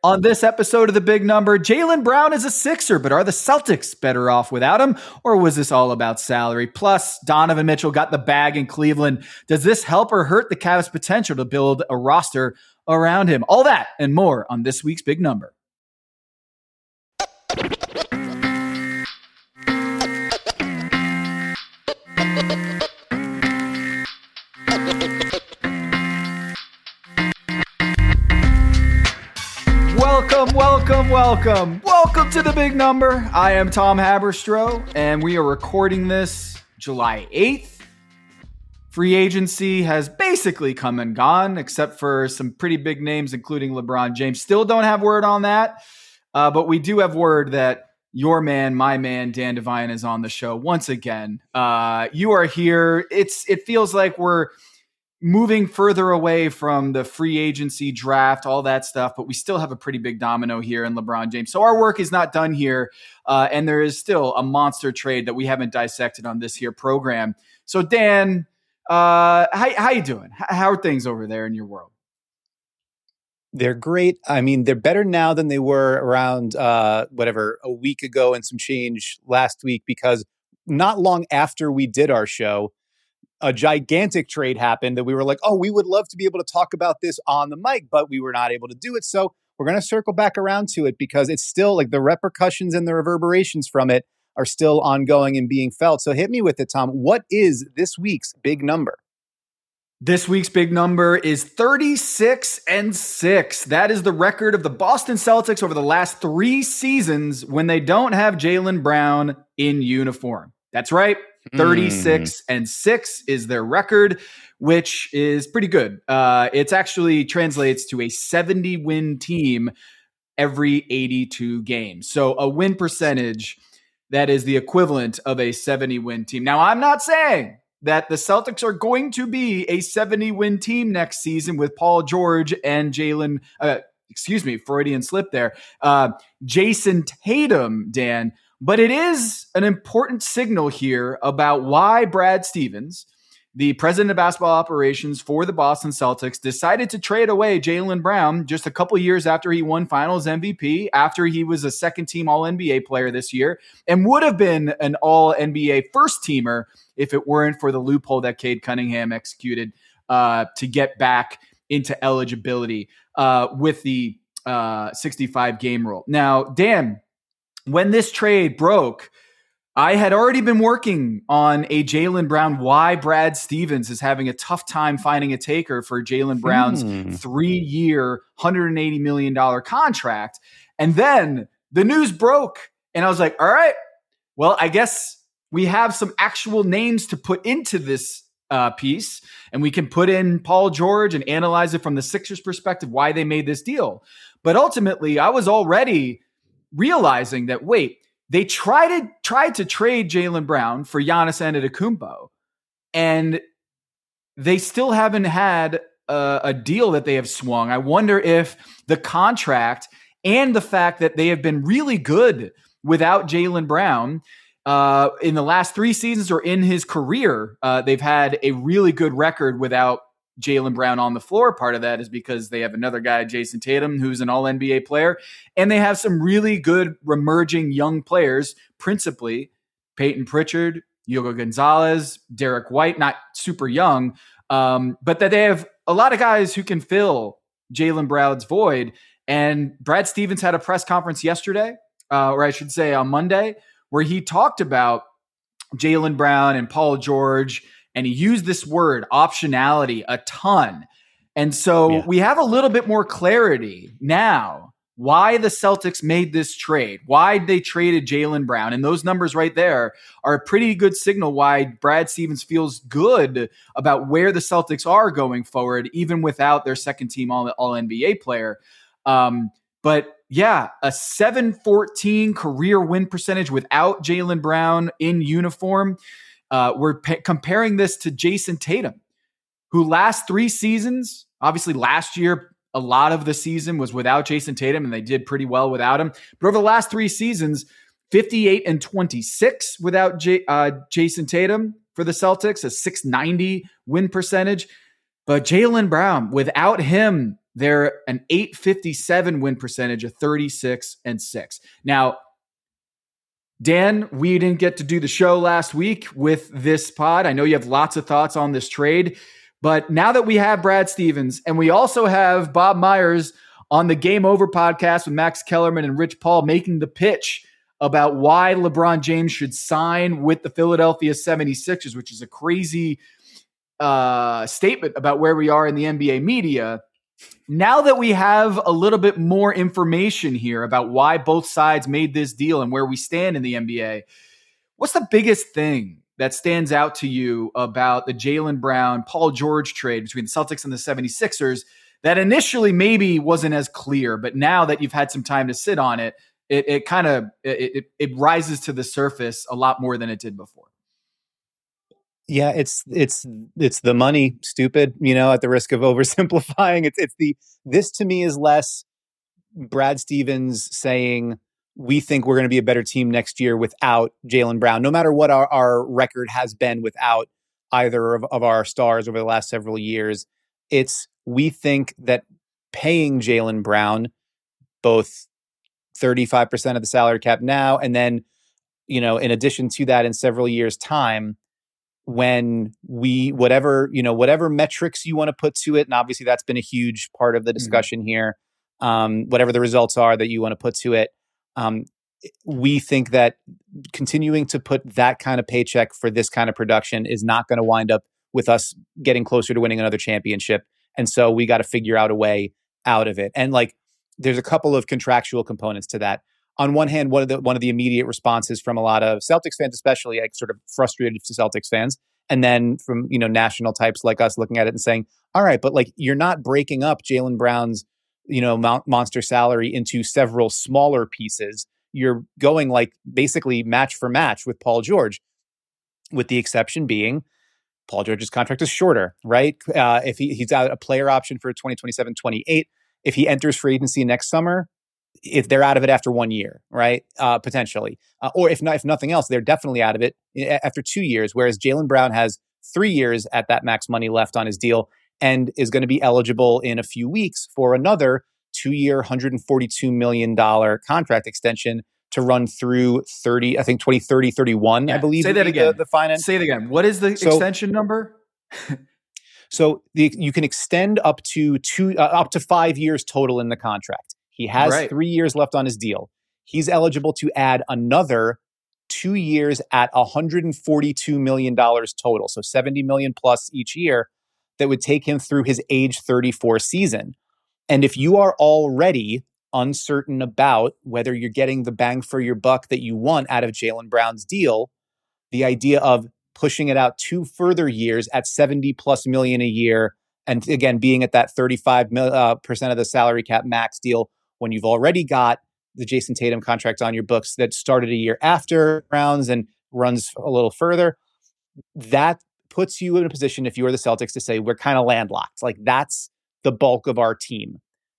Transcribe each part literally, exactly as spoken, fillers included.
On this episode of The Big Number, Jaylen Brown is a Sixer, but are the Celtics better off without him, or was this all about salary? Plus, Donovan Mitchell got the bag in Cleveland. Does this help or hurt the Cavs' potential to build a roster around him? All that and more on this week's Big Number. Welcome, welcome, welcome. Welcome to The Big Number. I am Tom Haberstroh, and we are recording this July eighth. Free agency has basically come and gone, except for some pretty big names, including LeBron James. Still don't have word on that, uh, but we do have word that your man, my man, Dan Devine is on the show once again. Uh, you are here. It's It feels like we're moving further away from the free agency draft, all that stuff, but we still have a pretty big domino here in LeBron James. So our work is not done here, uh, and there is still a monster trade that we haven't dissected on this here program. So Dan, uh, how, how you doing? How are things over there in your world? They're great. I mean, they're better now than they were around, uh, whatever, a week ago and some change last week, because not long after we did our show, a gigantic trade happened that we were like, oh, we would love to be able to talk about this on the mic, but we were not able to do it. So we're going to circle back around to it because it's still like the repercussions and the reverberations from it are still ongoing and being felt. So hit me with it, Tom. What is this week's big number? This week's big number is thirty-six and six. That is the record of the Boston Celtics over the last three seasons when they don't have Jaylen Brown in uniform. That's right. thirty-six mm. and six is their record, which is pretty good. Uh, it actually translates to a seventy win team every eighty-two games. So a win percentage that is the equivalent of a seventy win team. Now, I'm not saying that the Celtics are going to be a seventy win team next season with Paul George and Jaylen, uh, excuse me, Freudian slip there, uh, Jason Tatum, Dan. But it is an important signal here about why Brad Stevens, the president of basketball operations for the Boston Celtics, decided to trade away Jaylen Brown just a couple years after he won Finals M V P, after he was a second-team All N B A player this year, and would have been an All N B A first-teamer if it weren't for the loophole that Cade Cunningham executed uh, to get back into eligibility uh, with the uh, sixty-five game rule. Now, Dan, when this trade broke, I had already been working on a Jaylen Brown, why Brad Stevens is having a tough time finding a taker for Jaylen Brown's hmm. three-year, one hundred eighty million dollars contract. And then the news broke, and I was like, all right, well, I guess we have some actual names to put into this uh, piece, and we can put in Paul George and analyze it from the Sixers' perspective, why they made this deal. But ultimately, I was already realizing that, wait, they tried to, tried to trade Jaylen Brown for Giannis Antetokounmpo, and they still haven't had a, a deal that they have swung. I wonder if the contract and the fact that they have been really good without Jaylen Brown uh, in the last three seasons or in his career, uh, they've had a really good record without Jaylen Brown on the floor. Part of that is because they have another guy, Jason Tatum, who's an all N B A player, and they have some really good emerging young players, principally Peyton Pritchard, Hugo Gonzalez, Derek White, not super young, um, but that they have a lot of guys who can fill Jaylen Brown's void. And Brad Stevens had a press conference yesterday, uh, or I should say on Monday, where he talked about Jaylen Brown and Paul George, and he used this word optionality a ton. And so yeah. we have a little bit more clarity now why the Celtics made this trade, why they traded Jaylen Brown. And those numbers right there are a pretty good signal why Brad Stevens feels good about where the Celtics are going forward, even without their second team all, all N B A player. Um, but yeah, a seven fourteen career win percentage without Jaylen Brown in uniform. Uh, we're p- comparing this to Jason Tatum, who last three seasons, obviously last year, a lot of the season was without Jason Tatum, and they did pretty well without him. But over the last three seasons, fifty-eight and twenty-six without J- uh, Jason Tatum for the Celtics, a six ninety win percentage. But Jaylen Brown, without him They're an eight fifty-seven win percentage, a thirty-six and six. Now, Dan, we didn't get to do the show last week with this pod. I know you have lots of thoughts on this trade, but now that we have Brad Stevens and we also have Bob Myers on the Game Over podcast with Max Kellerman and Rich Paul making the pitch about why LeBron James should sign with the Philadelphia seventy-sixers, which is a crazy uh, statement about where we are in the N B A media. Now that we have a little bit more information here about why both sides made this deal and where we stand in the N B A, what's the biggest thing that stands out to you about the Jaylen Brown, Paul George trade between the Celtics and the seventy-sixers that initially maybe wasn't as clear, but now that you've had some time to sit on it, it, it kind of it, it, it rises to the surface a lot more than it did before? Yeah, it's it's it's the money, stupid, you know, at the risk of oversimplifying. It's it's the this to me is less Brad Stevens saying we think we're going to be a better team next year without Jaylen Brown, no matter what our, our record has been without either of, of our stars over the last several years. It's we think that paying Jaylen Brown both thirty-five percent of the salary cap now, and then, you know, in addition to that, in several years' time, when we, whatever, you know, whatever metrics you want to put to it, and obviously that's been a huge part of the discussion mm-hmm. here, um, whatever the results are that you want to put to it, um, we think that continuing to put that kind of paycheck for this kind of production is not going to wind up with us getting closer to winning another championship. And so we got to figure out a way out of it. And like, there's a couple of contractual components to that. On one hand, one of the one of the immediate responses from a lot of Celtics fans, especially like sort of frustrated Celtics fans, and then from, you know, national types like us looking at it and saying, all right, but like you're not breaking up Jaylen Brown's, you know, mon- monster salary into several smaller pieces. You're going like basically match for match with Paul George, with the exception being Paul George's contract is shorter, right? Uh, if he, he's out a player option for twenty twenty-seven twenty-eight, if he enters free agency next summer, if they're out of it after one year, right? Uh, potentially. Uh, or if not, if nothing else, they're definitely out of it after two years, whereas Jaylen Brown has three years at that max money left on his deal and is going to be eligible in a few weeks for another two-year, one hundred forty-two million dollars contract extension to run through thirty, I think twenty thirty, thirty-one, yeah, I believe. Say that again. The, the finance. Say it again. What is the so, extension number? so the, you can extend up to two, uh, up to five years total in the contract. He has right. three years left on his deal. He's eligible to add another two years at one hundred forty-two million dollars total. So seventy million dollars plus each year that would take him through his age thirty-four season. And if you are already uncertain about whether you're getting the bang for your buck that you want out of Jaylen Brown's deal, the idea of pushing it out two further years at seventy plus million a year, and again, being at that thirty-five percent uh, percent of the salary cap max deal, when you've already got the Jason Tatum contract on your books that started a year after rounds and runs a little further, that puts you in a position, if you are the Celtics, to say we're kind of landlocked. Like that's the bulk of our team.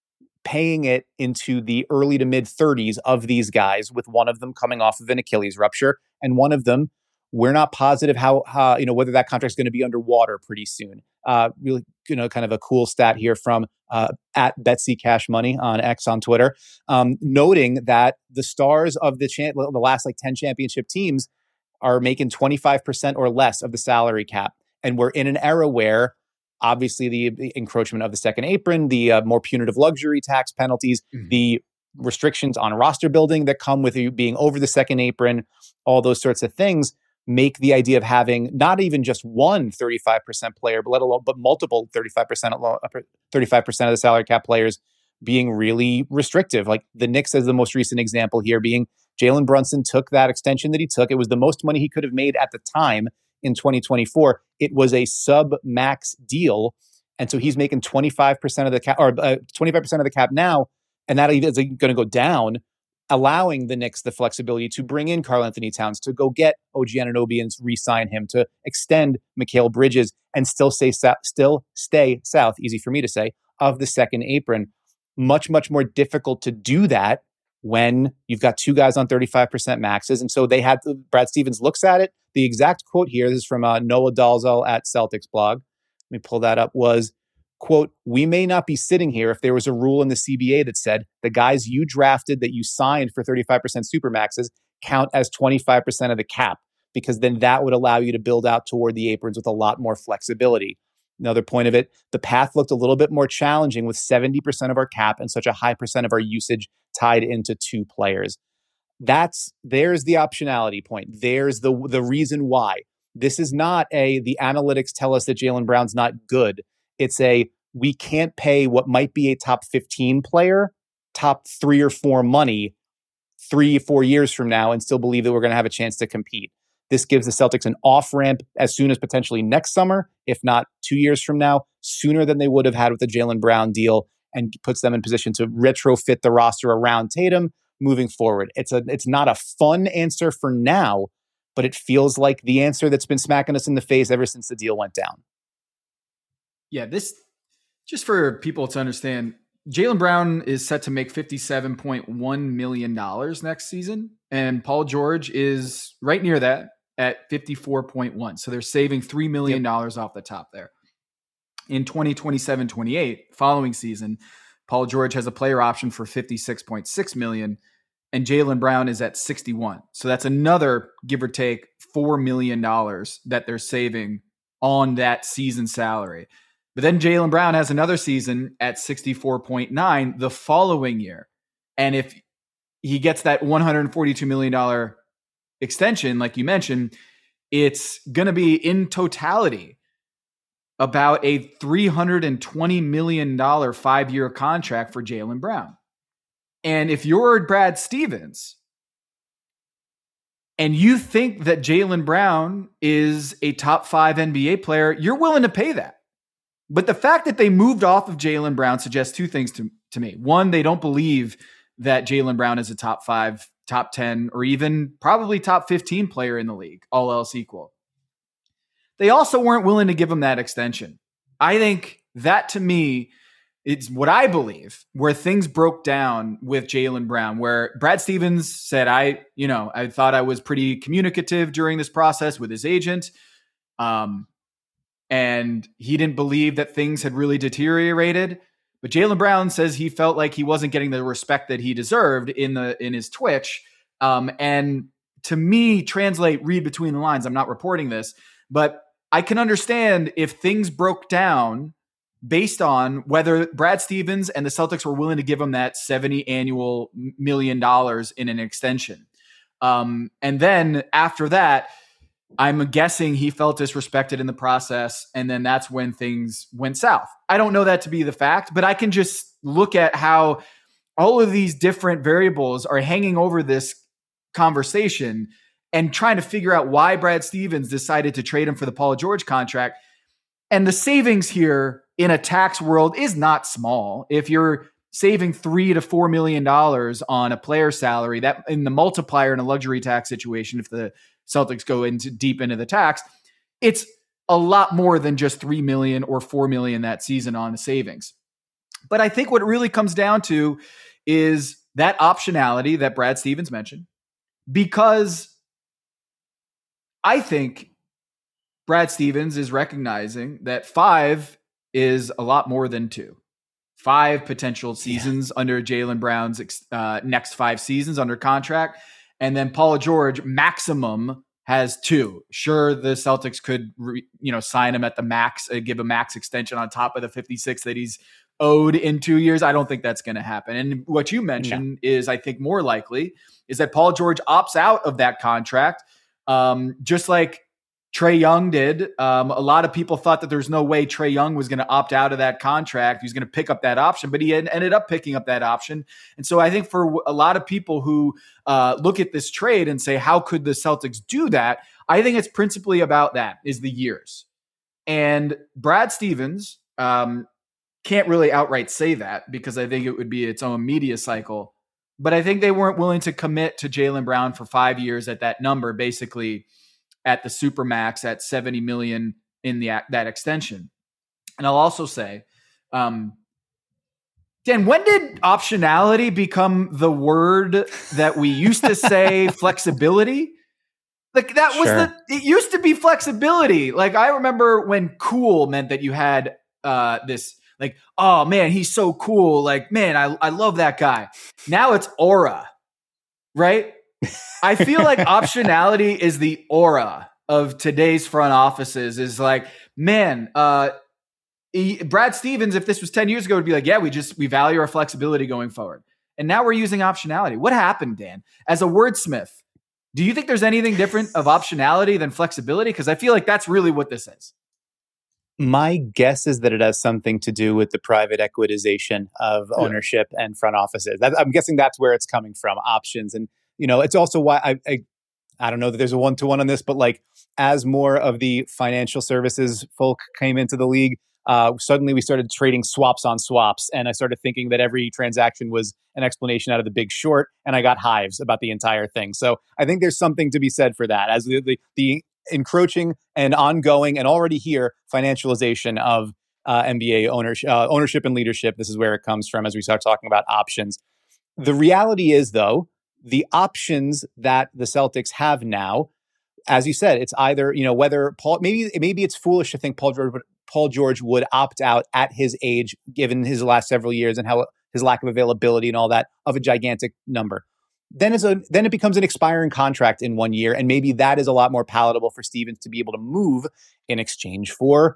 Paying it into the early to mid thirties of these guys, with one of them coming off of an Achilles rupture, and one of them, we're not positive how, how you know, whether that contract's going to be underwater pretty soon. Uh, really, you know, kind of a cool stat here from uh, at Betsy Cash Money on X on Twitter, um, noting that the stars of the cha- the last like ten championship teams are making twenty-five percent or less of the salary cap, and we're in an era where obviously the encroachment of the second apron, the uh, more punitive luxury tax penalties, mm-hmm. the restrictions on roster building that come with you being over the second apron, all those sorts of things make the idea of having not even just one thirty-five percent player, but let alone but multiple thirty-five percent thirty-five percent of the salary cap players being really restrictive. Like the Knicks as the most recent example here being Jalen Brunson took that extension that he took. It was the most money he could have made at the time in twenty twenty-four. It was a sub-max deal. And so he's making twenty-five percent of the cap, or uh, twenty-five percent of the cap now, and that is going to go down, allowing the Knicks the flexibility to bring in Karl Anthony Towns, to go get O G Anunoby and re-sign him, to extend Mikal Bridges and still stay, still stay south, easy for me to say, of the second apron. Much, much more difficult to do that when you've got two guys on thirty-five percent maxes. And so they had, Brad Stevens looks at it. The exact quote here, this is from uh, Noah Dalzell at Celtics blog. Let me pull that up, was, quote, we may not be sitting here if there was a rule in the C B A that said the guys you drafted that you signed for thirty-five percent supermaxes count as twenty-five percent of the cap, because then that would allow you to build out toward the aprons with a lot more flexibility. Another point of it, the path looked a little bit more challenging with seventy percent of our cap and such a high percent of our usage tied into two players. That's, there's the optionality point. There's the the reason why. This is not a, the analytics tell us that Jaylen Brown's not good. It's a, we can't pay what might be a top fifteen player, top three or four money, three, four years from now and still believe that we're going to have a chance to compete. This gives the Celtics an off-ramp as soon as potentially next summer, if not two years from now, sooner than they would have had with the Jaylen Brown deal, and puts them in position to retrofit the roster around Tatum moving forward. It's a, it's not a fun answer for now, but it feels like the answer that's been smacking us in the face ever since the deal went down. Yeah, this, just for people to understand, Jaylen Brown is set to make fifty-seven point one million dollars next season, and Paul George is right near that at fifty-four point one. So they're saving three million dollars yep. off the top there. In twenty twenty-seven twenty-eight, following season, Paul George has a player option for fifty-six point six million dollars, and Jaylen Brown is at sixty-one. So that's another, give or take, four million dollars that they're saving on that season salary. But then Jaylen Brown has another season at sixty-four point nine the following year. And if he gets that one hundred forty-two million dollars extension, like you mentioned, it's going to be in totality about a three hundred twenty million dollars five-year contract for Jaylen Brown. And if you're Brad Stevens and you think that Jaylen Brown is a top five N B A player, you're willing to pay that. But the fact that they moved off of Jaylen Brown suggests two things to, to me. One, they don't believe that Jaylen Brown is a top five, top ten, or even probably top fifteen player in the league, all else equal. They also weren't willing to give him that extension. I think that, to me, it's what I believe where things broke down with Jaylen Brown, where Brad Stevens said, I, you know, I thought I was pretty communicative during this process with his agent. Um, And he didn't believe that things had really deteriorated. But Jaylen Brown says he felt like he wasn't getting the respect that he deserved in the in his Twitch. Um, and to me, translate, read between the lines. I'm not reporting this, but I can understand if things broke down based on whether Brad Stevens and the Celtics were willing to give him that seventy annual million dollars in an extension. Um, and then after that, I'm guessing he felt disrespected in the process, and then that's when things went south. I don't know that to be the fact, but I can just look at how all of these different variables are hanging over this conversation and trying to figure out why Brad Stevens decided to trade him for the Paul George contract. And the savings here in a tax world is not small. If you're saving three to four million dollars on a player salary, that in the multiplier in a luxury tax situation, if the Celtics go into deep into the tax, it's a lot more than just three million or four million that season on the savings. But I think what it really comes down to is that optionality that Brad Stevens mentioned, because I think Brad Stevens is recognizing that five is a lot more than two. Five potential seasons yeah. under Jaylen Brown's uh, next five seasons under contract. And then Paul George maximum has two. Sure, the Celtics could, re, you know, sign him at the max, uh, give a max extension on top of the fifty-six that he's owed in two years. I don't think that's going to happen. And what you mentioned no. is, I think, more likely is that Paul George opts out of that contract, um, just like Trae Young did. Um, a lot of people thought that there's no way Trae Young was going to opt out of that contract. He was going to pick up that option, but he had ended up picking up that option. And so I think for a lot of people who uh, look at this trade and say, how could the Celtics do that? I think it's principally about that, is the years. And Brad Stevens um, can't really outright say that, because I think it would be its own media cycle. But I think they weren't willing to commit to Jaylen Brown for five years at that number, basically at the Supermax at seventy million in the that extension. And I'll also say, um, Dan, when did optionality become the word that we used to say flexibility? Like that was sure. the, it used to be flexibility. Like I remember when cool meant that you had uh, this Like, oh man, he's so cool. Like, man, I, I love that guy. Now it's aura, right? I feel like optionality is the aura of today's front offices. Is like, man, uh, he, Brad Stevens, if this was ten years ago, would be like, yeah, we just, we value our flexibility going forward. And now we're using optionality. What happened, Dan? As a wordsmith, do you think there's anything different of optionality than flexibility? Because I feel like that's really what this is. My guess is that it has something to do with the private equitization of ownership yeah. and front offices. That, I'm guessing that's where it's coming from, options. And, you know, it's also why I, I, I don't know that there's a one-to-one on this, but like as more of the financial services folk came into the league, uh, suddenly we started trading swaps on swaps. And I started thinking that every transaction was an explanation out of The Big Short. And I got hives about the entire thing. So I think there's something to be said for that. As the, the, the encroaching and ongoing and already here financialization of uh, N B A ownership, uh, ownership and leadership. This is where it comes from as we start talking about options. The reality is, though, the options that the Celtics have now, as you said, it's either, you know, whether Paul, maybe, maybe it's foolish to think Paul George, would, Paul George would opt out at his age, given his last several years and how his lack of availability and all that, of a gigantic number. Then it's a then it becomes an expiring contract in one year, and maybe that is a lot more palatable for Stevens to be able to move in exchange for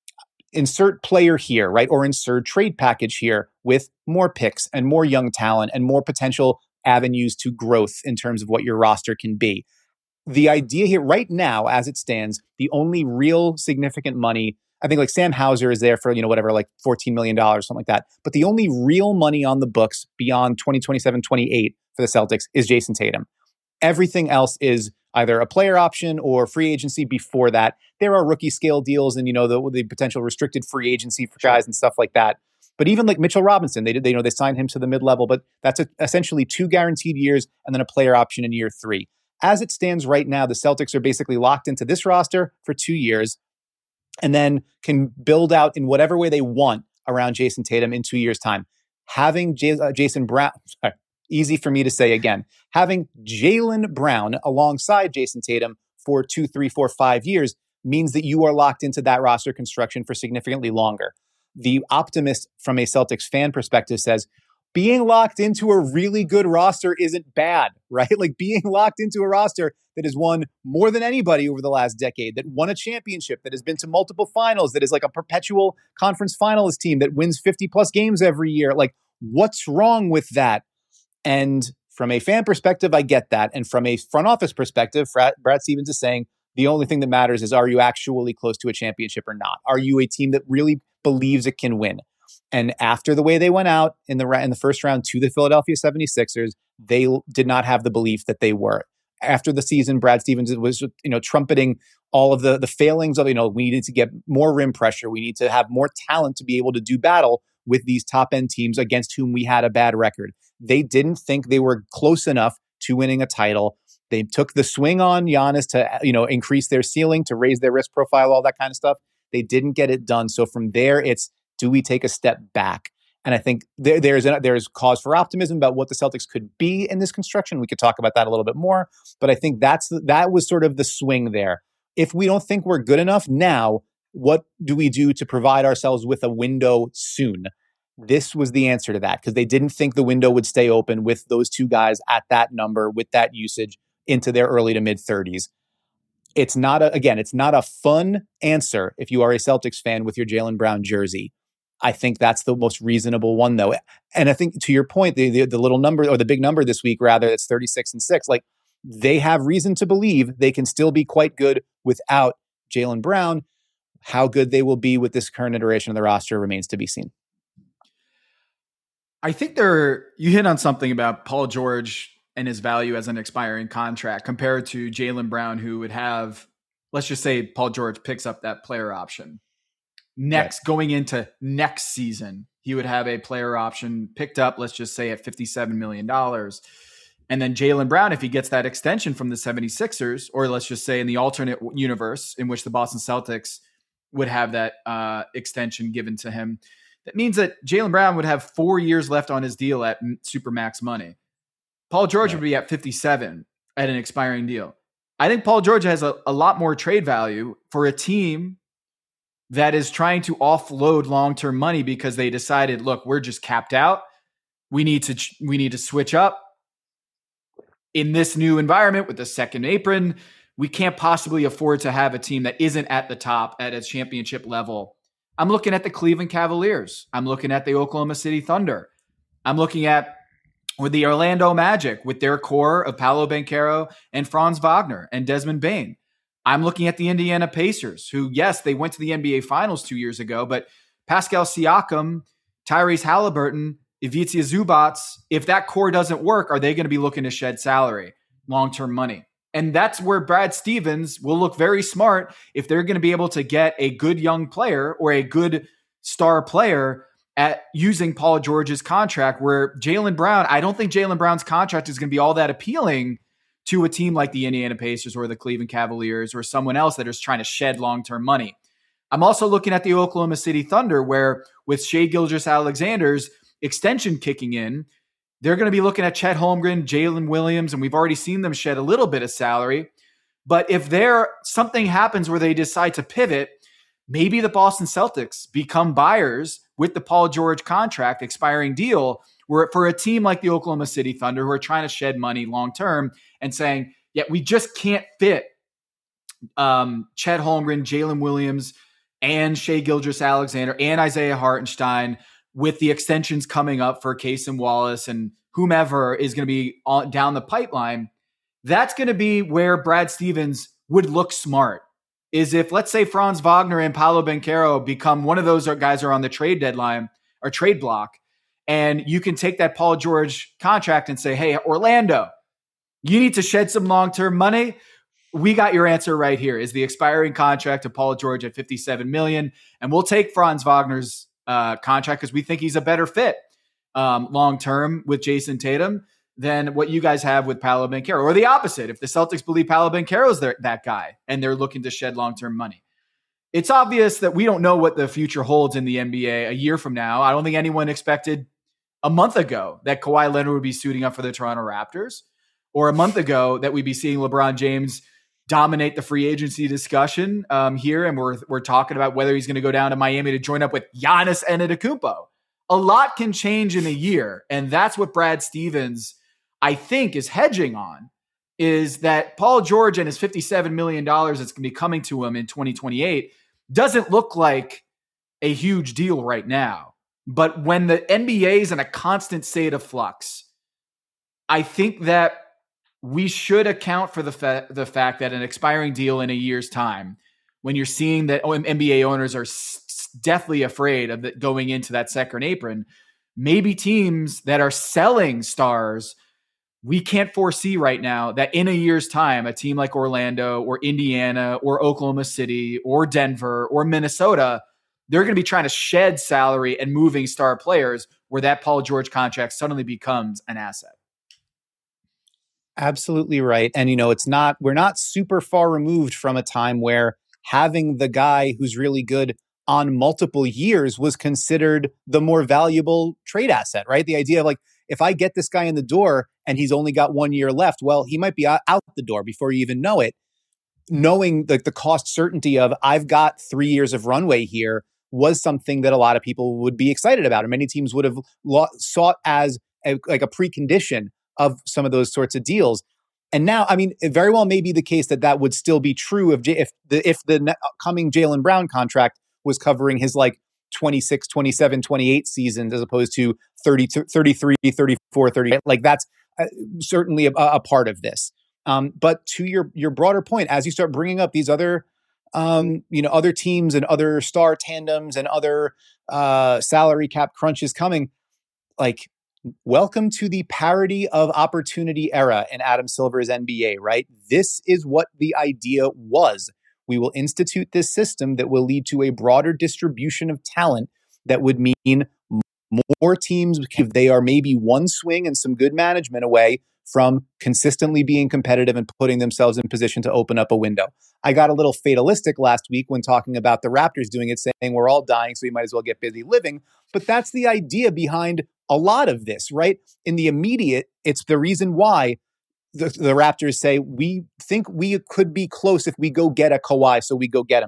insert player here, right, or insert trade package here with more picks and more young talent and more potential avenues to growth in terms of what your roster can be. The idea here, right now, as it stands, the only real significant money, I think like Sam Hauser is there for, you know, whatever, like fourteen million dollars, something like that. But the only real money on the books beyond twenty twenty-seven, twenty-eight for the Celtics is Jason Tatum. Everything else is either a player option or free agency before that. There are rookie scale deals and, you know, the, the potential restricted free agency for guys and stuff like that. But even like Mitchell Robinson, they did, they, you know, they signed him to the mid-level, but that's a, essentially two guaranteed years and then a player option in year three. As it stands right now, the Celtics are basically locked into this roster for two years and then can build out in whatever way they want around Jason Tatum in two years' time. Having J- uh, Jason Brown, sorry, easy for me to say again, having Jaylen Brown alongside Jason Tatum for two, three, four, five years means that you are locked into that roster construction for significantly longer. The optimist from a Celtics fan perspective says, being locked into a really good roster isn't bad, right? Like being locked into a roster that has won more than anybody over the last decade, that won a championship, that has been to multiple finals, that is like a perpetual conference finalist team that wins fifty plus games every year. Like, what's wrong with that? And from a fan perspective, I get that. And from a front office perspective, Brad Stevens is saying the only thing that matters is, are you actually close to a championship or not? Are you a team that really believes it can win? And after the way they went out in the in the first round to the Philadelphia seventy-sixers, they did not have the belief that they were. After the season, Brad Stevens was, you know, trumpeting all of the, the failings of, you know, we need to get more rim pressure. We need to have more talent to be able to do battle with these top end teams against whom we had a bad record. They didn't think they were close enough to winning a title. They took the swing on Giannis to, you know, increase their ceiling, to raise their risk profile, all that kind of stuff. They didn't get it done. So from there, it's, do we take a step back? And I think there, there's a, there's cause for optimism about what the Celtics could be in this construction. We could talk about that a little bit more, but I think that's that was sort of the swing there. If we don't think we're good enough now, what do we do to provide ourselves with a window soon? This was the answer to that, because they didn't think the window would stay open with those two guys at that number, with that usage into their early to mid thirties. It's not a, again, it's not a fun answer if you are a Celtics fan with your Jaylen Brown jersey. I think that's the most reasonable one, though. And I think to your point, the, the the little number, or the big number this week, rather, it's thirty-six and six. Like, they have reason to believe they can still be quite good without Jaylen Brown. How good they will be with this current iteration of the roster remains to be seen. I think there, you hit on something about Paul George and his value as an expiring contract compared to Jaylen Brown, who would have, let's just say Paul George picks up that player option. Next, right. Going into next season, he would have a player option picked up, let's just say at fifty-seven million dollars. And then Jaylen Brown, if he gets that extension from the seventy-sixers, or let's just say in the alternate universe in which the Boston Celtics would have that uh, extension given to him, that means that Jaylen Brown would have four years left on his deal at supermax money. Paul George right. would be at fifty-seven at an expiring deal. I think Paul George has a, a lot more trade value for a team that is trying to offload long-term money because they decided, look, we're just capped out. We need to we need to switch up in this new environment with the second apron. We can't possibly afford to have a team that isn't at the top at a championship level. I'm looking at the Cleveland Cavaliers. I'm looking at the Oklahoma City Thunder. I'm looking at with the Orlando Magic with their core of Paolo Banchero and Franz Wagner and Desmond Bane. I'm looking at the Indiana Pacers, who, yes, they went to the N B A Finals two years ago, but Pascal Siakam, Tyrese Halliburton, Ivica Zubac, if that core doesn't work, are they going to be looking to shed salary, long-term money? And that's where Brad Stevens will look very smart if they're going to be able to get a good young player or a good star player at using Paul George's contract, where Jaylen Brown, I don't think Jaylen Brown's contract is going to be all that appealing to a team like the Indiana Pacers or the Cleveland Cavaliers or someone else that is trying to shed long-term money. I'm also looking at the Oklahoma City Thunder, where with Shai Gilgeous-Alexander's extension kicking in, they're going to be looking at Chet Holmgren, Jalen Williams, and we've already seen them shed a little bit of salary. But if there something happens where they decide to pivot, maybe the Boston Celtics become buyers with the Paul George contract expiring deal, where for a team like the Oklahoma City Thunder who are trying to shed money long-term and saying, yeah, we just can't fit um, Chet Holmgren, Jalen Williams, and Shai Gilgeous-Alexander and Isaiah Hartenstein with the extensions coming up for Cason Wallace and whomever is going to be on, down the pipeline. That's going to be where Brad Stevens would look smart, is if, let's say, Franz Wagner and Paolo Banchero become one of those guys are on the trade deadline or trade block, and you can take that Paul George contract and say, hey, Orlando, you need to shed some long-term money. We got your answer right here, is the expiring contract of Paul George at fifty-seven million dollars, and we'll take Franz Wagner's uh, contract because we think he's a better fit um, long-term with Jason Tatum than what you guys have with Paolo Banchero, or the opposite. If the Celtics believe Paolo Banchero is that guy and they're looking to shed long-term money. It's obvious that we don't know what the future holds in the N B A a year from now. I don't think anyone expected a month ago that Kawhi Leonard would be suiting up for the Toronto Raptors, or a month ago that we'd be seeing LeBron James dominate the free agency discussion um, here. And we're, we're talking about whether he's going to go down to Miami to join up with Giannis Antetokounmpo. A lot can change in a year. And that's what Brad Stevens, I think, is hedging on, is that Paul George and his fifty-seven million dollars that's going to be coming to him in twenty twenty-eight doesn't look like a huge deal right now. But when the N B A is in a constant state of flux, I think that we should account for the fa- the fact that an expiring deal in a year's time, when you're seeing that N B A owners are s- deathly afraid of the, going into that second apron, maybe teams that are selling stars, we can't foresee right now that in a year's time, a team like Orlando or Indiana or Oklahoma City or Denver or Minnesota, they're going to be trying to shed salary and moving star players, where that Paul George contract suddenly becomes an asset. Absolutely right. And, you know, it's not, we're not super far removed from a time where having the guy who's really good on multiple years was considered the more valuable trade asset, right? The idea of like, if I get this guy in the door and he's only got one year left, well, he might be out the door before you even know it. Knowing the, the cost certainty of I've got three years of runway here was something that a lot of people would be excited about. And many teams would have lo- sought as a, like a precondition of some of those sorts of deals. And now, I mean, it very well may be the case that that would still be true if, J- if the, if the coming Jaylen Brown contract was covering his like twenty-six, twenty-seven, twenty-eight seasons as opposed to thirty, thirty-three, thirty-four, thirty-eight. Like that's uh, certainly a, a part of this. Um, but to your your broader point, as you start bringing up these other, um, you know, other teams and other star tandems and other uh, salary cap crunches coming, like, welcome to the parity of opportunity era in Adam Silver's N B A, right? This is what the idea was. We will institute this system that will lead to a broader distribution of talent that would mean more teams, if they are maybe one swing and some good management away from consistently being competitive and putting themselves in position to open up a window. I got a little fatalistic last week when talking about the Raptors doing it, saying we're all dying, so we might as well get busy living. But that's the idea behind a lot of this, right? In the immediate, it's the reason why the, the Raptors say, we think we could be close if we go get a Kawhi, so we go get him.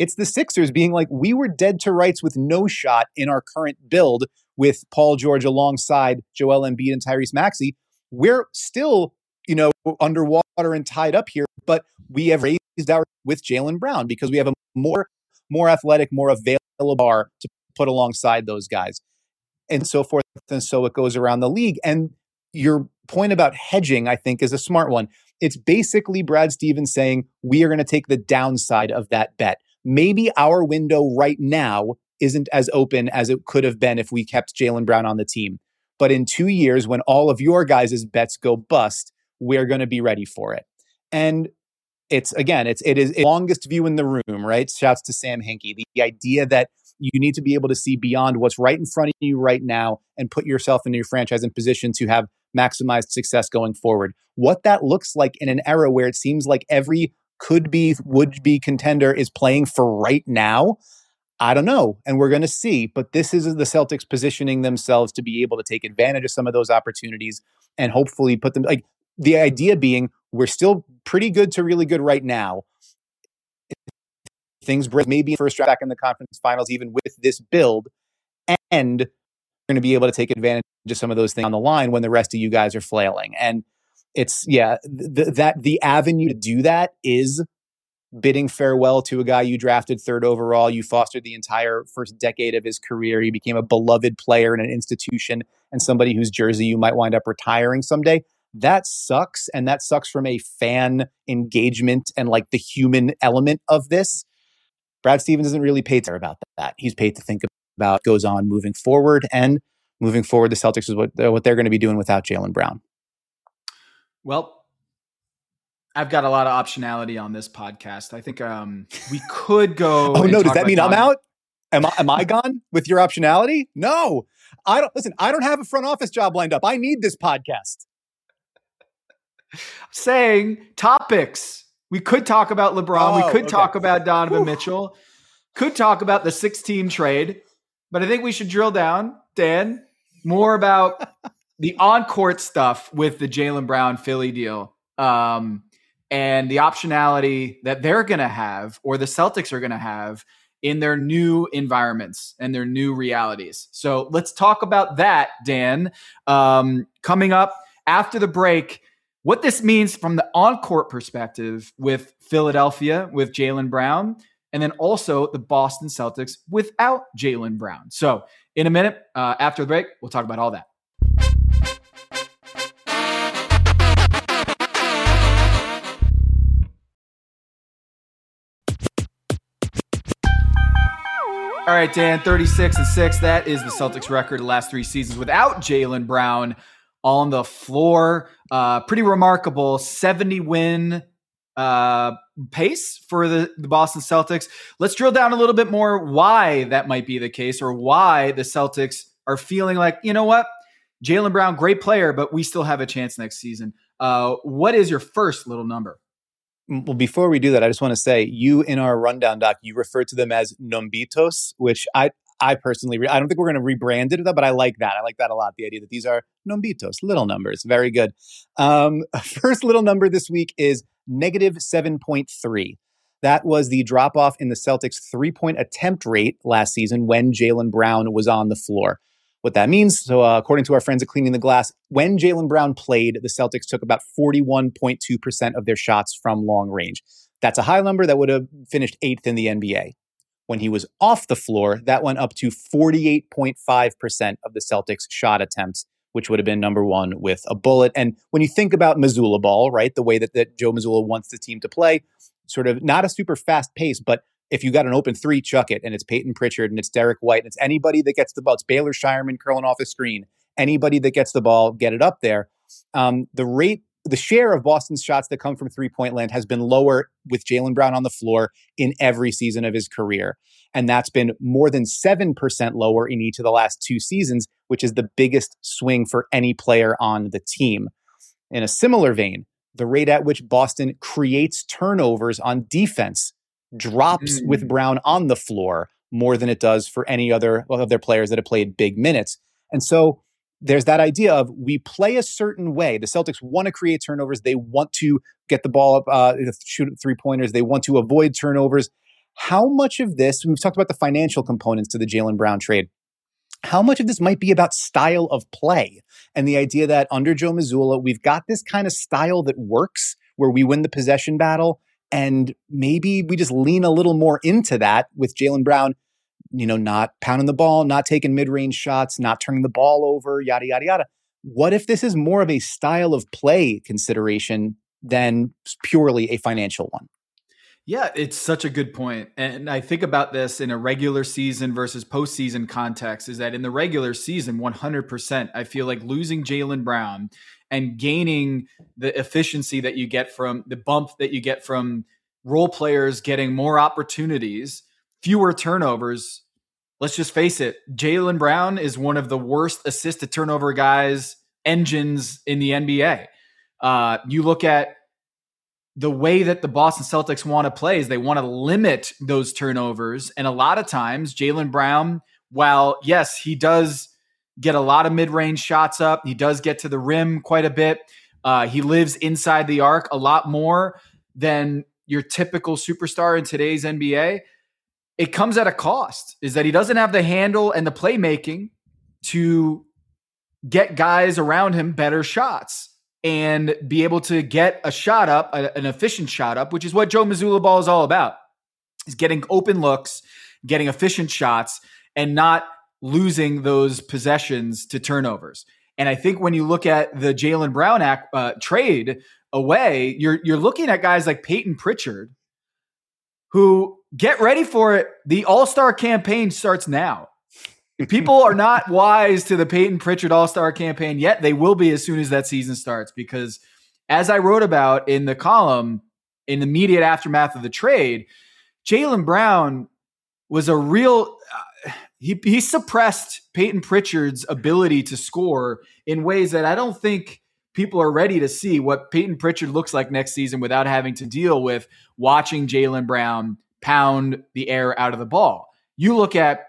It's the Sixers being like, we were dead to rights with no shot in our current build with Paul George alongside Joel Embiid and Tyrese Maxey. We're still, you know, underwater and tied up here, but we have raised our with Jaylen Brown because we have a more, more athletic, more available bar to put alongside those guys, and so forth. And so it goes around the league. And your point about hedging, I think, is a smart one. It's basically Brad Stevens saying, we are going to take the downside of that bet. Maybe our window right now isn't as open as it could have been if we kept Jaylen Brown on the team. But in two years, when all of your guys' bets go bust, we're going to be ready for it. And it's, again, it's, it is the longest view in the room, right? Shouts to Sam Hinkie. The, the idea that you need to be able to see beyond what's right in front of you right now and put yourself and your franchise in position to have maximized success going forward. What that looks like in an era where it seems like every could be, would be contender is playing for right now, I don't know. And we're going to see. But this is the Celtics positioning themselves to be able to take advantage of some of those opportunities and hopefully put them, like, the idea being we're still pretty good to really good right now. Things break, maybe first round back in the conference finals, even with this build, and we're going to be able to take advantage of some of those things on the line when the rest of you guys are flailing. And it's, yeah, th- that the avenue to do that is bidding farewell to a guy you drafted third overall. You fostered the entire first decade of his career. He became a beloved player in an institution and somebody whose jersey you might wind up retiring someday. That sucks. And that sucks from a fan engagement and like the human element of this. Brad Stevens isn't really paid to about that. He's paid to think about what goes on moving forward. And moving forward, the Celtics is what, what they're going to be doing without Jaylen Brown. Well, I've got a lot of optionality on this podcast. I think um, we could go. Oh no! Does that mean Don- I'm out? Am I am I gone with your optionality? No, I don't. Listen, I don't have a front office job lined up. I need this podcast. Saying topics. We could talk about LeBron. Oh, we could okay. talk about Donovan Whew. Mitchell. Could talk about the six-team trade. But I think we should drill down, Dan, more about the on-court stuff with the Jaylen Brown Philly deal. Um, and the optionality that they're going to have, or the Celtics are going to have, in their new environments and their new realities. So let's talk about that, Dan. Um, coming up after the break, what this means from the on-court perspective with Philadelphia, with Jaylen Brown, and then also the Boston Celtics without Jaylen Brown. So in a minute, uh, after the break, we'll talk about all that. All right, Dan, thirty-six and six. That is the Celtics record the last three seasons without Jaylen Brown on the floor. Uh, pretty remarkable seventy win uh, pace for the, the Boston Celtics. Let's drill down a little bit more why that might be the case, or why the Celtics are feeling like, you know what, Jaylen Brown, great player, but we still have a chance next season. Uh, what is your first little number? Well, before we do that, I just want to say, you in our rundown doc, you refer to them as numbitos, which I I personally, re- I don't think we're going to rebrand it, but I like that. I like that a lot. The idea that these are numbitos, little numbers. Very good. Um, first little number this week is negative seven point three. That was the drop off in the Celtics three-point attempt rate last season when Jaylen Brown was on the floor. What that means, so uh, according to our friends at Cleaning the Glass, when Jaylen Brown played, the Celtics took about forty-one point two percent of their shots from long range. That's a high number that would have finished eighth in the N B A. When he was off the floor, that went up to forty-eight point five percent of the Celtics' shot attempts, which would have been number one with a bullet. And when you think about Mazzulla ball, right, the way that, that Joe Mazzulla wants the team to play, sort of not a super fast pace, but if you got an open three, chuck it. And it's Peyton Pritchard and it's Derek White and it's anybody that gets the ball. It's Baylor Shireman curling off a screen. Anybody that gets the ball, get it up there. Um, the rate, the share of Boston's shots that come from three-point land has been lower with Jaylen Brown on the floor in every season of his career. And that's been more than seven percent lower in each of the last two seasons, which is the biggest swing for any player on the team. In a similar vein, the rate at which Boston creates turnovers on defense drops mm. with Brown on the floor more than it does for any other of their players that have played big minutes. And so there's that idea of we play a certain way. The Celtics want to create turnovers. They want to get the ball up, uh, shoot three-pointers. They want to avoid turnovers. How much of this, we've talked about the financial components to the Jaylen Brown trade, how much of this might be about style of play and the idea that under Joe Mazzulla, we've got this kind of style that works where we win the possession battle, and maybe we just lean a little more into that with Jaylen Brown, you know, not pounding the ball, not taking mid-range shots, not turning the ball over, yada, yada, yada. What if this is more of a style of play consideration than purely a financial one? Yeah, it's such a good point. And I think about this in a regular season versus postseason context, is that in the regular season, one hundred percent, I feel like losing Jaylen Brown and gaining the efficiency that you get from the bump that you get from role players getting more opportunities, fewer turnovers. Let's just face it, Jaylen Brown is one of the worst assist to turnover guys, engines in the N B A. Uh, you look at the way that the Boston Celtics want to play is they want to limit those turnovers. And a lot of times Jaylen Brown, while yes, he does get a lot of mid-range shots up, he does get to the rim quite a bit. Uh, he lives inside the arc a lot more than your typical superstar in today's N B A. It comes at a cost, is that he doesn't have the handle and the playmaking to get guys around him better shots and be able to get a shot up, a, an efficient shot up, which is what Joe Mazzulla ball is all about, is getting open looks, getting efficient shots, and not losing those possessions to turnovers. And I think when you look at the Jaylen Brown act, uh, trade away, you're you're looking at guys like Peyton Pritchard, who, get ready for it, the All-Star campaign starts now. If people are not wise to the Peyton Pritchard All-Star campaign yet, they will be as soon as that season starts, because as I wrote about in the column, in the immediate aftermath of the trade, Jaylen Brown was a real uh, he, he suppressed Peyton Pritchard's ability to score in ways that I don't think people are ready to see what Peyton Pritchard looks like next season without having to deal with watching Jaylen Brown pound the air out of the ball. You look at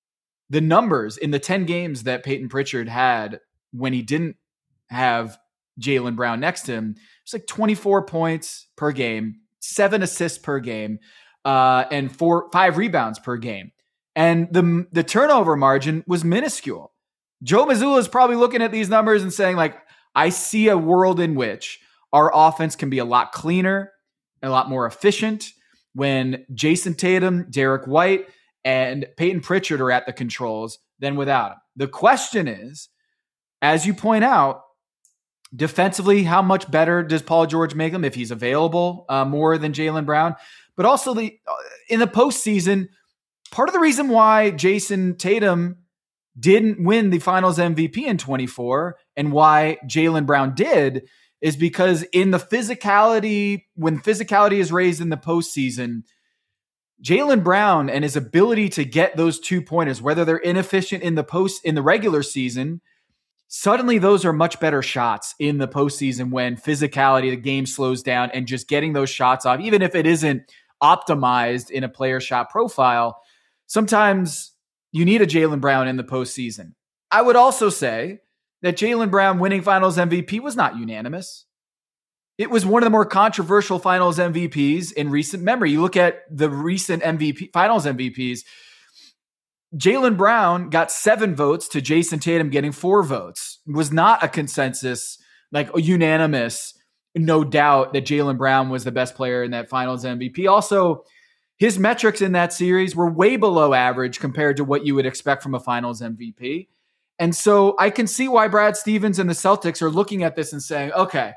the numbers in the ten games that Peyton Pritchard had when he didn't have Jaylen Brown next to him. It's like twenty-four points per game, seven assists per game, uh, and four, five rebounds per game. And the, the turnover margin was minuscule. Joe Mazzulla is probably looking at these numbers and saying, like, I see a world in which our offense can be a lot cleaner, a lot more efficient when Jason Tatum, Derek White, and Peyton Pritchard are at the controls than without him. The question is, as you point out, defensively, how much better does Paul George make him if he's available uh, more than Jaylen Brown? But also the uh, in the postseason, part of the reason why Jason Tatum didn't win the Finals M V P in twenty-four and why Jaylen Brown did is because in the physicality, when physicality is raised in the postseason, Jaylen Brown and his ability to get those two pointers, whether they're inefficient in the post in the regular season, suddenly those are much better shots in the postseason when physicality, the game slows down, and just getting those shots off, even if it isn't optimized in a player shot profile. Sometimes you need a Jaylen Brown in the postseason. I would also say that Jaylen Brown winning Finals M V P was not unanimous. It was one of the more controversial Finals M V Ps in recent memory. You look at the recent M V P Finals M V Ps, Jaylen Brown got seven votes to Jason Tatum getting four votes. It was not a consensus, like a unanimous, no doubt that Jaylen Brown was the best player in that Finals M V P. Also, his metrics in that series were way below average compared to what you would expect from a Finals M V P. And so I can see why Brad Stevens and the Celtics are looking at this and saying, okay,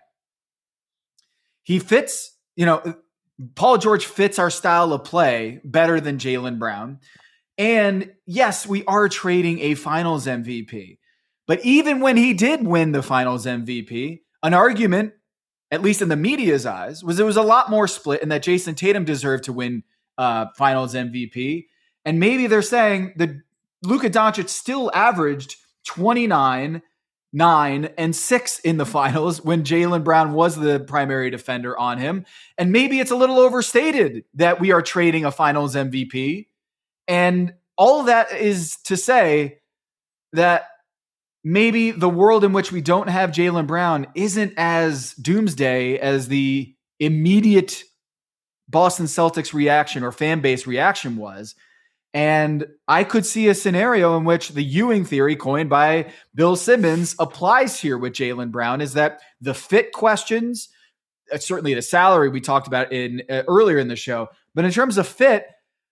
he fits, you know, Paul George fits our style of play better than Jaylen Brown. And yes, we are trading a Finals M V P. But even when he did win the Finals M V P, an argument, at least in the media's eyes, was it was a lot more split and that Jason Tatum deserved to win uh, Finals M V P. And maybe they're saying that Luka Doncic still averaged twenty-nine, nine, and six in the finals when Jaylen Brown was the primary defender on him. And maybe it's a little overstated that we are trading a Finals M V P. And all of that is to say that maybe the world in which we don't have Jaylen Brown isn't as doomsday as the immediate Boston Celtics reaction or fan base reaction was. And I could see a scenario in which the Ewing theory coined by Bill Simmons applies here with Jaylen Brown, is that the fit questions, uh, certainly the salary we talked about in uh, earlier in the show, but in terms of fit,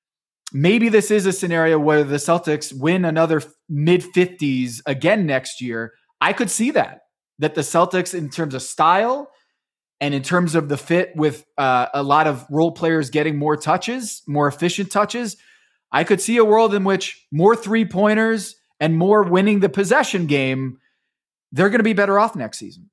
maybe this is a scenario where the Celtics win another mid fifties again next year. I could see that, that the Celtics in terms of style and in terms of the fit with uh, a lot of role players getting more touches, more efficient touches, I could see a world in which more three-pointers and more winning the possession game, they're going to be better off next season.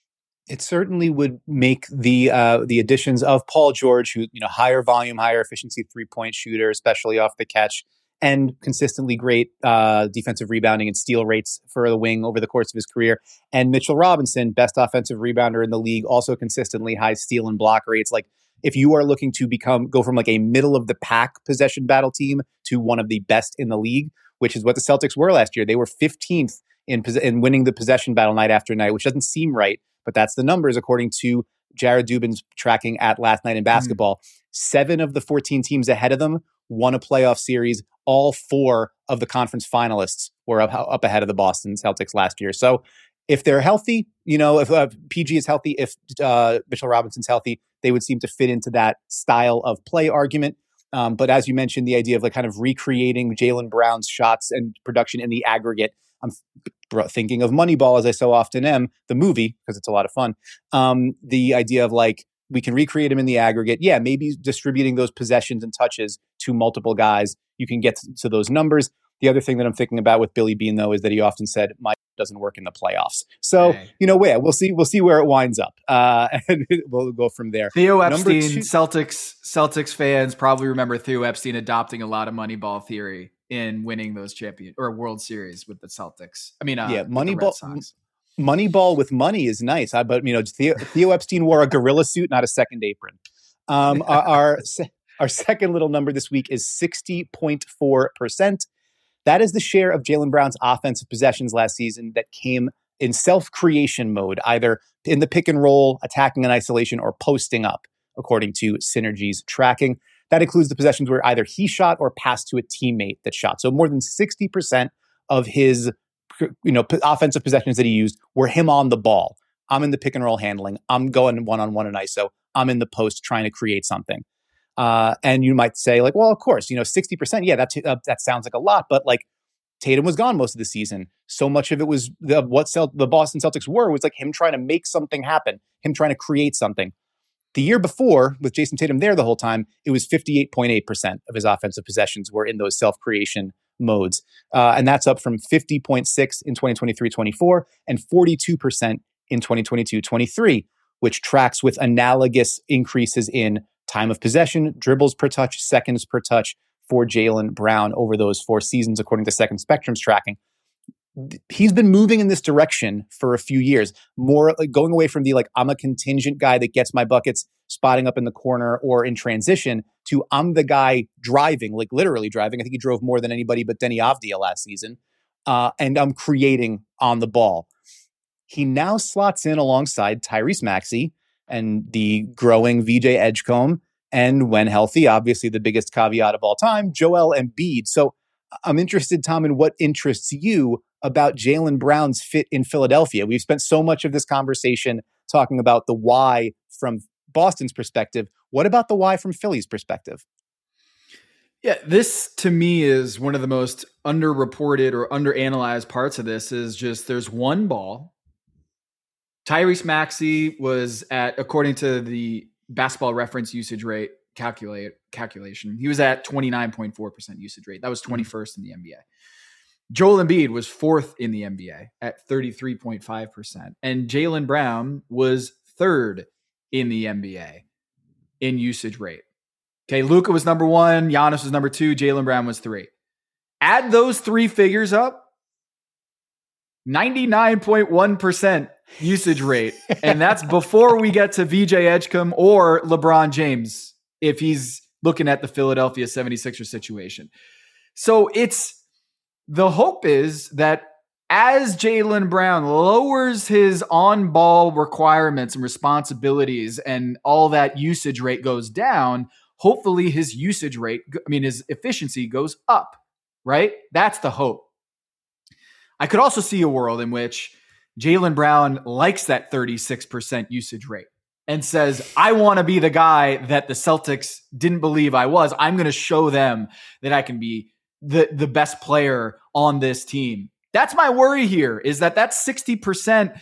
It certainly would make the uh, the additions of Paul George, who, you know, higher volume, higher efficiency three-point shooter, especially off the catch, and consistently great uh, defensive rebounding and steal rates for the wing over the course of his career. And Mitchell Robinson, best offensive rebounder in the league, also consistently high steal and block rates. Like, if you are looking to become go from like a middle of the pack possession battle team to one of the best in the league, which is what the Celtics were last year. They were fifteenth in, in winning the possession battle night after night, which doesn't seem right, but that's the numbers according to Jared Dubin's tracking at Last Night in Basketball. Mm. Seven of the fourteen teams ahead of them won a playoff series. All four of the conference finalists were up, up ahead of the Boston Celtics last year. So if they're healthy, you know, if uh, P G is healthy, if uh, Mitchell Robinson's healthy, they would seem to fit into that style of play argument. Um, but as you mentioned, the idea of like kind of recreating Jaylen Brown's shots and production in the aggregate, I'm thinking of Moneyball, as I so often am, the movie, because it's a lot of fun. Um, the idea of like, we can recreate him in the aggregate. Yeah, maybe distributing those possessions and touches to multiple guys, you can get to those numbers. The other thing that I'm thinking about with Billy Beane, though, is that he often said, my doesn't work in the playoffs. So, hey. you know, yeah, we'll see. We'll see where it winds up, uh, and we'll go from there. Theo Epstein, Celtics Celtics fans probably remember Theo Epstein adopting a lot of Moneyball theory in winning those champion or World Series with the Celtics. I mean, uh, yeah, Moneyball. Moneyball with money is nice, I, but you know, Theo, Theo Epstein wore a gorilla suit, not a second apron. Um, our our, our second little number this week is sixty point four percent. That is the share of Jaylen Brown's offensive possessions last season that came in self-creation mode, either in the pick and roll, attacking in isolation, or posting up, according to Synergy's tracking. That includes the possessions where either he shot or passed to a teammate that shot. So more than sixty percent of his you know, offensive possessions that he used were him on the ball. I'm in the pick and roll handling. I'm going one-on-one in I S O. I'm in the post trying to create something. Uh, and you might say like, well, of course, you know, sixty percent. Yeah, that, uh, that sounds like a lot, but like Tatum was gone most of the season. So much of it was the, what Celt- the Boston Celtics were was like him trying to make something happen, him trying to create something. The year before, with Jason Tatum there the whole time, it was fifty-eight point eight percent of his offensive possessions were in those self-creation modes. Uh, and that's up from fifty point six in twenty twenty-three twenty-four and forty-two percent in twenty twenty-two twenty-three, which tracks with analogous increases in time of possession, dribbles per touch, seconds per touch for Jaylen Brown over those four seasons, according to Second Spectrum's tracking. He's been moving in this direction for a few years, more like going away from the like, I'm a contingent guy that gets my buckets spotting up in the corner or in transition to I'm the guy driving, like literally driving. I think he drove more than anybody but Denny Avdia last season. Uh, and I'm creating on the ball. He now slots in alongside Tyrese Maxey and the growing V J Edgecombe. And when healthy, obviously the biggest caveat of all time, Joel Embiid. So I'm interested, Tom, in what interests you about Jaylen Brown's fit in Philadelphia. We've spent so much of this conversation talking about the why from Boston's perspective. What about the why from Philly's perspective? Yeah, this to me is one of the most underreported or underanalyzed parts of this is just there's one ball. Tyrese Maxey was at, according to the Basketball Reference usage rate calculate calculation, he was at twenty-nine point four percent usage rate. That was twenty-first in the N B A. Joel Embiid was fourth in the N B A at thirty-three point five percent. And Jaylen Brown was third in the N B A in usage rate. Okay, Luka was number one, Giannis was number two, Jaylen Brown was three. Add those three figures up, ninety-nine point one percent usage rate. And that's before we get to V J Edgecombe or LeBron James, if he's looking at the Philadelphia seventy-sixers situation. So it's, the hope is that as Jaylen Brown lowers his on-ball requirements and responsibilities and all that usage rate goes down, hopefully his usage rate, I mean, his efficiency goes up, right? That's the hope. I could also see a world in which Jaylen Brown likes that thirty-six percent usage rate and says, I want to be the guy that the Celtics didn't believe I was. I'm going to show them that I can be the, the best player on this team. That's my worry here, is that that sixty percent,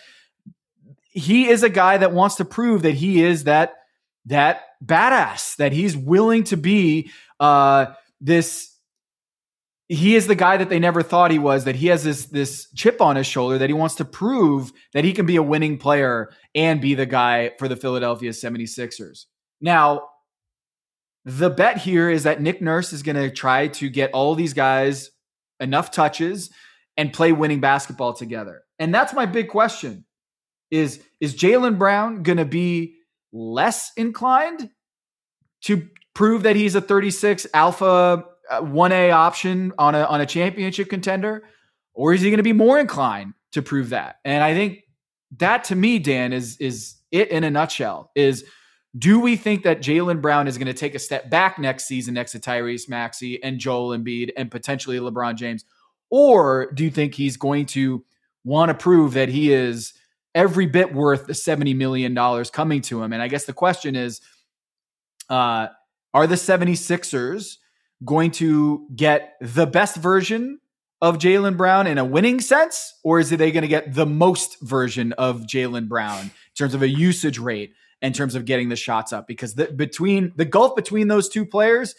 he is a guy that wants to prove that he is that, that badass, that he's willing to be uh, this. He is the guy that they never thought he was, that he has this, this chip on his shoulder, that he wants to prove that he can be a winning player and be the guy for the Philadelphia seventy-sixers. Now, the bet here is that Nick Nurse is going to try to get all these guys enough touches and play winning basketball together. And that's my big question is, is Jaylen Brown going to be less inclined to prove that he's a thirty-six alpha uh, one A option on a, on a championship contender? Or is he going to be more inclined to prove that? And I think that, to me, Dan, is, is it in a nutshell, is do we think that Jaylen Brown is going to take a step back next season next to Tyrese Maxey and Joel Embiid and potentially LeBron James? Or do you think he's going to want to prove that he is every bit worth the seventy million dollars coming to him? And I guess the question is, uh, are the seventy-sixers going to get the best version of Jaylen Brown in a winning sense? Or is it they going to get the most version of Jaylen Brown in terms of a usage rate, in terms of getting the shots up? Because the, between the gulf between those two players,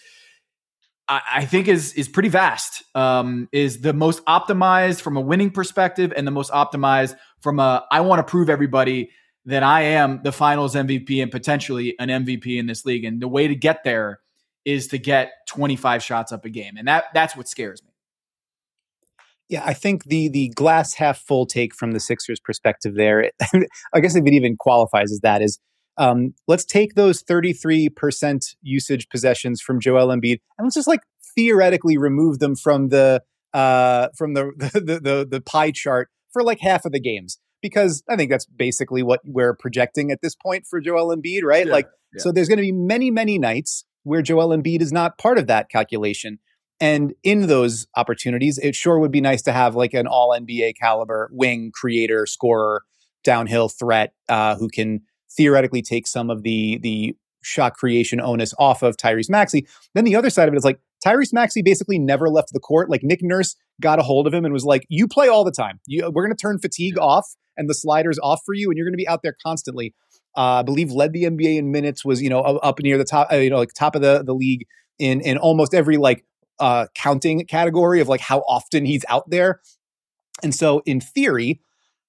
I think is is pretty vast, um, is the most optimized from a winning perspective and the most optimized from a, I want to prove everybody that I am the finals M V P and potentially an M V P in this league. And the way to get there is to get twenty-five shots up a game. And that that's what scares me. Yeah, I think the the glass half full take from the Sixers perspective there, I guess if it even qualifies as that, is Um, let's take those thirty-three percent usage possessions from Joel Embiid and let's just like theoretically remove them from the uh, from the, the the the pie chart for like half of the games, because I think that's basically what we're projecting at this point for Joel Embiid, right? Yeah, like, yeah. So there's going to be many many nights where Joel Embiid is not part of that calculation, and in those opportunities, it sure would be nice to have like an all N B A caliber wing creator, scorer, downhill threat uh, who can theoretically take some of the the shot creation onus off of Tyrese Maxey. Then the other side of it is like Tyrese Maxey basically never left the court. Like Nick Nurse got a hold of him and was like, you play all the time. You, we're going to turn fatigue off and the sliders off for you, and you're going to be out there constantly. Uh, I believe led the N B A in minutes, was, you know, up near the top, uh, you know, like top of the, the league in, in almost every like uh, counting category of like how often he's out there. And so in theory,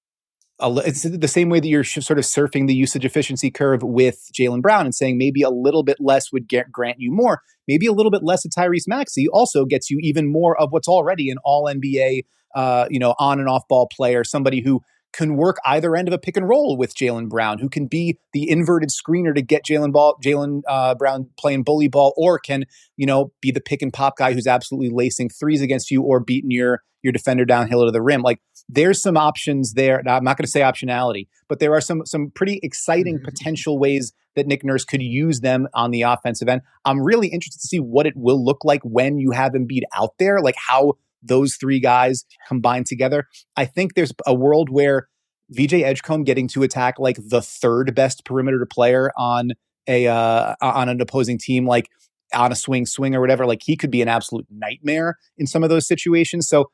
it's the same way that you're sort of surfing the usage efficiency curve with Jaylen Brown and saying maybe a little bit less would get, grant you more. Maybe a little bit less of Tyrese Maxey also gets you even more of what's already an all N B A, uh, you know, on and off ball player, somebody who can work either end of a pick and roll with Jaylen Brown, who can be the inverted screener to get Jaylen ball, Jaylen uh, Brown playing bully ball, or can, you know, be the pick and pop guy who's absolutely lacing threes against you or beating your your defender downhill to the rim. Like there's some options there. Now, I'm not going to say optionality, but there are some some pretty exciting mm-hmm. potential ways that Nick Nurse could use them on the offensive end. I'm really interested to see what it will look like when you have Embiid out there, like how those three guys combine together. I think there's a world where V J Edgecombe getting to attack like the third best perimeter player on a uh, on an opposing team, like on a swing swing or whatever, like he could be an absolute nightmare in some of those situations. So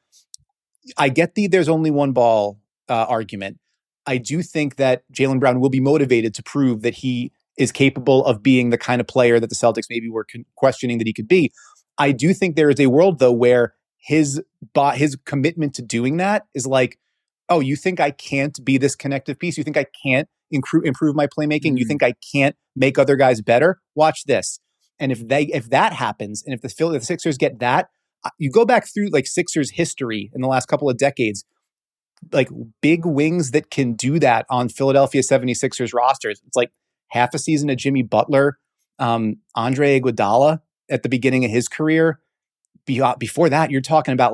I get the there's only one ball uh, argument. I do think that Jaylen Brown will be motivated to prove that he is capable of being the kind of player that the Celtics maybe were con- questioning that he could be. I do think there is a world though where his bo- his commitment to doing that is like, oh, you think I can't be this connective piece? You think I can't incru- improve my playmaking? Mm-hmm. You think I can't make other guys better? Watch this. And if they if that happens, and if the, if the Sixers get that, you go back through like Sixers history in the last couple of decades, like big wings that can do that on Philadelphia seventy-sixers rosters. It's like half a season of Jimmy Butler, um, Andre Iguodala at the beginning of his career. Be- before that, you're talking about like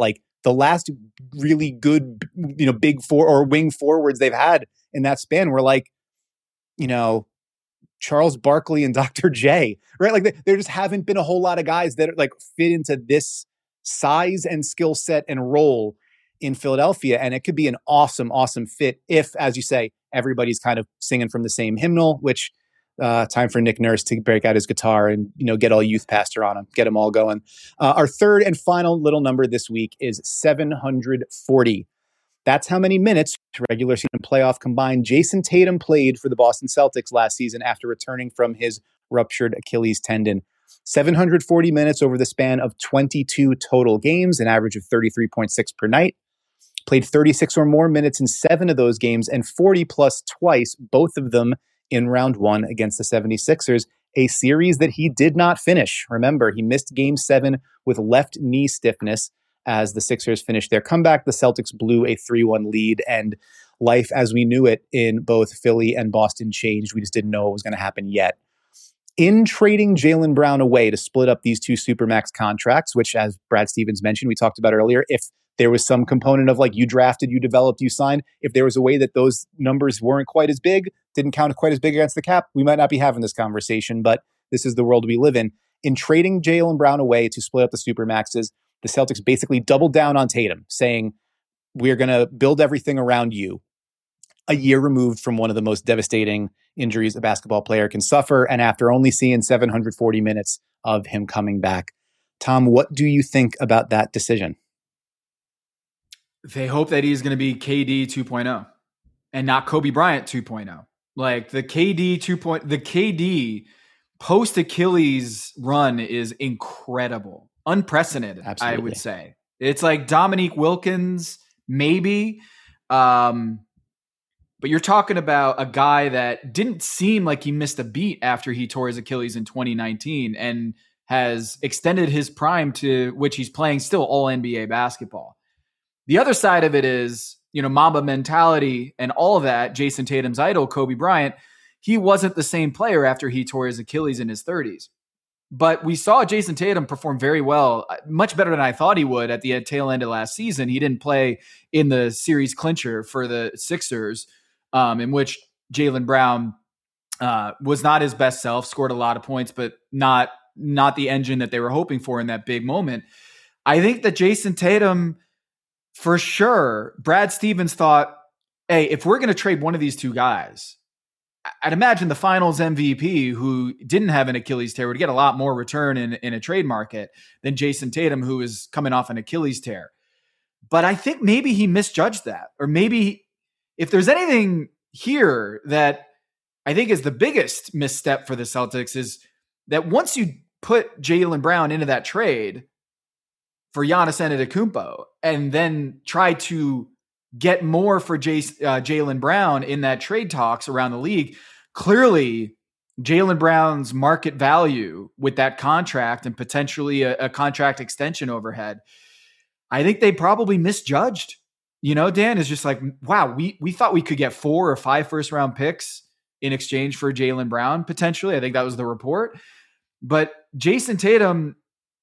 the last really good, you know, big four or wing forwards they've had in that span were like, you know, Charles Barkley and Doctor J, right? Like they, there just haven't been a whole lot of guys that like fit into this size and skill set and role in Philadelphia. And it could be an awesome, awesome fit if, as you say, everybody's kind of singing from the same hymnal, which uh, time for Nick Nurse to break out his guitar and, you know, get all youth pastor on him, get them all going. Uh, our third and final little number this week is seven hundred forty. That's how many minutes, regular season playoff combined, Jason Tatum played for the Boston Celtics last season after returning from his ruptured Achilles tendon. seven hundred forty minutes over the span of twenty-two total games, an average of thirty-three point six per night. Played thirty-six or more minutes in seven of those games and forty plus twice, both of them in round one against the seventy-sixers, a series that he did not finish. Remember, he missed game seven with left knee stiffness. As the Sixers finished their comeback, the Celtics blew a three one lead, and life as we knew it in both Philly and Boston changed. We just didn't know what was going to happen yet. In trading Jaylen Brown away to split up these two Supermax contracts, which, as Brad Stevens mentioned, we talked about earlier, if there was some component of like you drafted, you developed, you signed, if there was a way that those numbers weren't quite as big, didn't count quite as big against the cap, we might not be having this conversation, but this is the world we live in. In trading Jaylen Brown away to split up the Supermaxes, the Celtics basically doubled down on Tatum, saying, we're going to build everything around you. A year removed from one of the most devastating injuries a basketball player can suffer, and after only seeing seven hundred forty minutes of him coming back. Tom, what do you think about that decision? They hope that he's going to be K D two point oh and not Kobe Bryant two point oh. Like the K D two. The K D post Achilles run is incredible. Unprecedented, Absolutely. I would say. It's like Dominique Wilkins, maybe. Um, but you're talking about a guy that didn't seem like he missed a beat after he tore his Achilles in twenty nineteen and has extended his prime to which he's playing still all N B A basketball. The other side of it is, you know, Mamba mentality and all of that. Jason Tatum's idol, Kobe Bryant, he wasn't the same player after he tore his Achilles in his thirties. But we saw Jason Tatum perform very well, much better than I thought he would at the tail end of last season. He didn't play in the series clincher for the Sixers, um, in which Jaylen Brown uh, was not his best self, scored a lot of points, but not not the engine that they were hoping for in that big moment. I think that Jason Tatum, for sure, Brad Stevens thought, hey, if we're going to trade one of these two guys, I'd imagine the finals M V P who didn't have an Achilles tear would get a lot more return in, in a trade market than Jason Tatum, who is coming off an Achilles tear. But I think maybe he misjudged that. Or maybe if there's anything here that I think is the biggest misstep for the Celtics is that once you put Jaylen Brown into that trade for Giannis Antetokounmpo and then try to get more for Jay, uh, Jaylen Brown in that trade talks around the league, clearly Jaylen Brown's market value with that contract and potentially a, a contract extension overhead, I think they probably misjudged. You know, Dan is just like, wow, we we thought we could get four or five first round picks in exchange for Jaylen Brown potentially. I think that was the report. But Jason Tatum,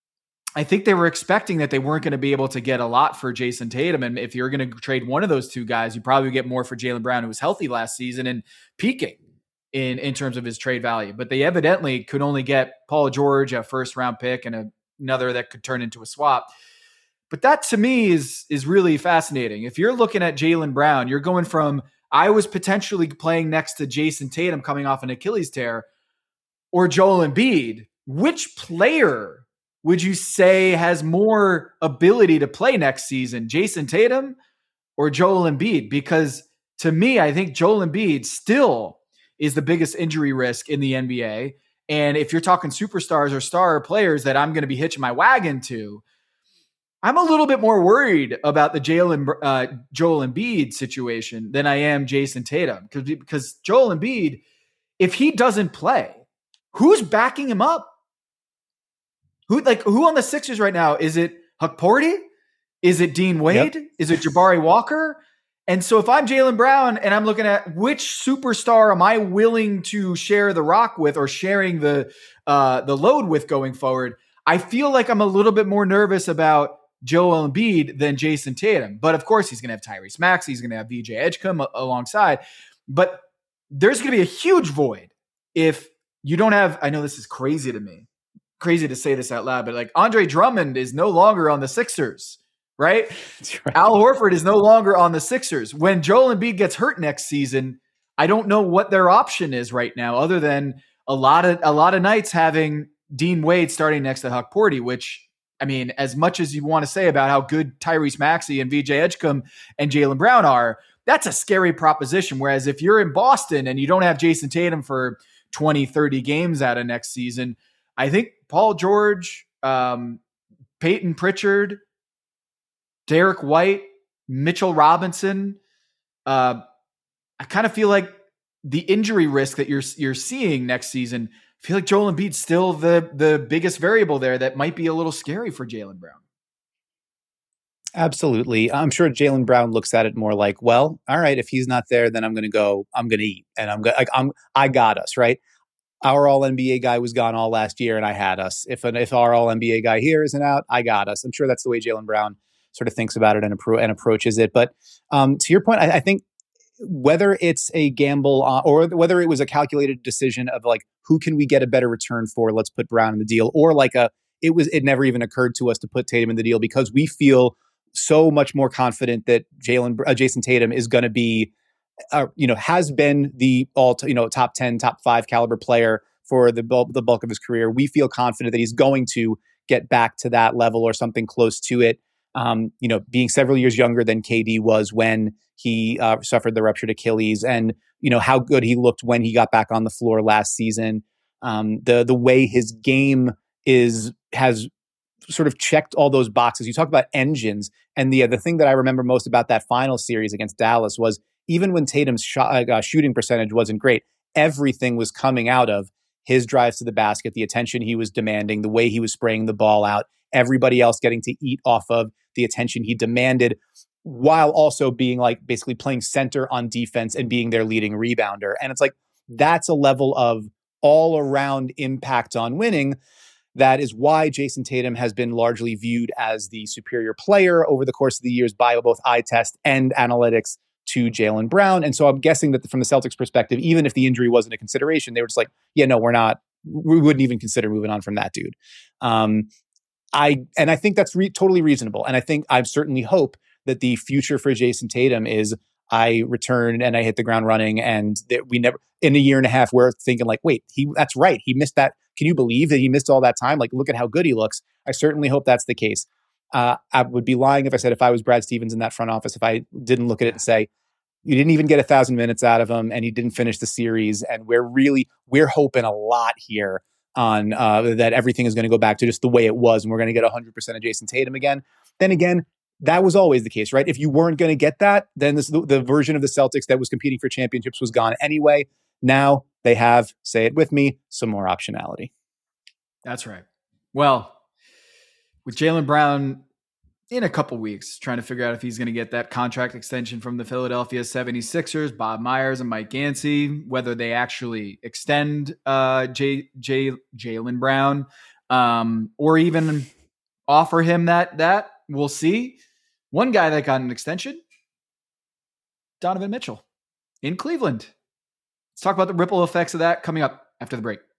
I think they were expecting that they weren't going to be able to get a lot for Jason Tatum. And if you're going to trade one of those two guys, you probably get more for Jaylen Brown, who was healthy last season and peaking in, in terms of his trade value. But they evidently could only get Paul George, a first round pick, and a, another that could turn into a swap. But that to me is, is really fascinating. If you're looking at Jaylen Brown, you're going from, I was potentially playing next to Jason Tatum coming off an Achilles tear, or Joel Embiid. Which player would you say has more ability to play next season, Jason Tatum or Joel Embiid? Because to me, I think Joel Embiid still is the biggest injury risk in the N B A. And if you're talking superstars or star players that I'm going to be hitching my wagon to, I'm a little bit more worried about the Jalen, uh, Joel Embiid situation than I am Jason Tatum. Because because Joel Embiid, if he doesn't play, who's backing him up? Who like who on the Sixers right now? Is it Hukporti? Is it Dean Wade? Yep. Is it Jabari Walker? And so if I'm Jaylen Brown and I'm looking at which superstar am I willing to share the rock with or sharing the uh, the load with going forward, I feel like I'm a little bit more nervous about Joel Embiid than Jason Tatum. But of course, he's going to have Tyrese Maxey. He's going to have V J Edgecombe alongside. But there's going to be a huge void if you don't have, I know this is crazy to me, crazy to say this out loud, but like Andre Drummond is no longer on the Sixers, right? right? Al Horford is no longer on the Sixers. When Joel Embiid gets hurt next season, I don't know what their option is right now, other than a lot of a lot of nights having Dean Wade starting next to Huck Porty, which, I mean, as much as you want to say about how good Tyrese Maxey and V J Edgecombe and Jaylen Brown are, that's a scary proposition. Whereas if you're in Boston and you don't have Jason Tatum for twenty, thirty games out of next season, I think Paul George, um, Peyton Pritchard, Derek White, Mitchell Robinson, uh, I kind of feel like the injury risk that you're you're seeing next season, I feel like Joel Embiid's still the the biggest variable there that might be a little scary for Jaylen Brown. Absolutely. I'm sure Jaylen Brown looks at it more like, well, all right, if he's not there, then I'm going to go, I'm going to eat and I'm going like, I'm, I got us, right? Our all N B A guy was gone all last year and I had us. If an, if our all N B A guy here isn't out, I got us. I'm sure that's the way Jaylen Brown sort of thinks about it and, appro- and approaches it. But um, to your point, I, I think whether it's a gamble on, or whether it was a calculated decision of like, who can we get a better return for? Let's put Brown in the deal, or like a, it was, it never even occurred to us to put Tatum in the deal because we feel so much more confident that Jalen, uh, Jason Tatum is going to be, uh, you know, has been the all, t- you know, top ten, top five caliber player for the bulk, the bulk of his career. We feel confident that he's going to get back to that level or something close to it. Um, you know, being several years younger than K D was when he uh, suffered the ruptured Achilles, and you know how good he looked when he got back on the floor last season. Um, the the way his game is has sort of checked all those boxes. You talk about engines, and the uh, the thing that I remember most about that final series against Dallas was even when Tatum's shot, uh, shooting percentage wasn't great, everything was coming out of his drives to the basket, the attention he was demanding, the way he was spraying the ball out, everybody else getting to eat off of the attention he demanded, while also being like basically playing center on defense and being their leading rebounder. And it's like, that's a level of all around impact on winning. That is why Jason Tatum has been largely viewed as the superior player over the course of the years by both eye test and analytics to Jaylen Brown. And so I'm guessing that from the Celtics perspective, even if the injury wasn't a consideration, they were just like, yeah, no, we're not, we wouldn't even consider moving on from that dude. Um, I, and I think that's re- totally reasonable. And I think I certainly hope that the future for Jason Tatum is I return and I hit the ground running, and that we never, in a year and a half, we're thinking like, wait, he, that's right. He missed that. Can you believe that he missed all that time? Like, look at how good he looks. I certainly hope that's the case. Uh, I would be lying if I said if I was Brad Stevens in that front office, if I didn't look at it and say, you didn't even get a thousand minutes out of him and he didn't finish the series. And we're really, we're hoping a lot here on uh, that everything is going to go back to just the way it was. And we're going to get one hundred percent of Jason Tatum again. Then again, that was always the case, right? If you weren't going to get that, then this, the, the version of the Celtics that was competing for championships was gone anyway. Now they have, say it with me, some more optionality. That's right. Well, with Jaylen Brown in a couple weeks, trying to figure out if he's going to get that contract extension from the Philadelphia seventy-sixers, Bob Myers and Mike Yancey, whether they actually extend uh, J, J, Jaylen Brown um, or even offer him that, that we'll see. One guy that got an extension, Donovan Mitchell in Cleveland. Let's talk about the ripple effects of that coming up after the break.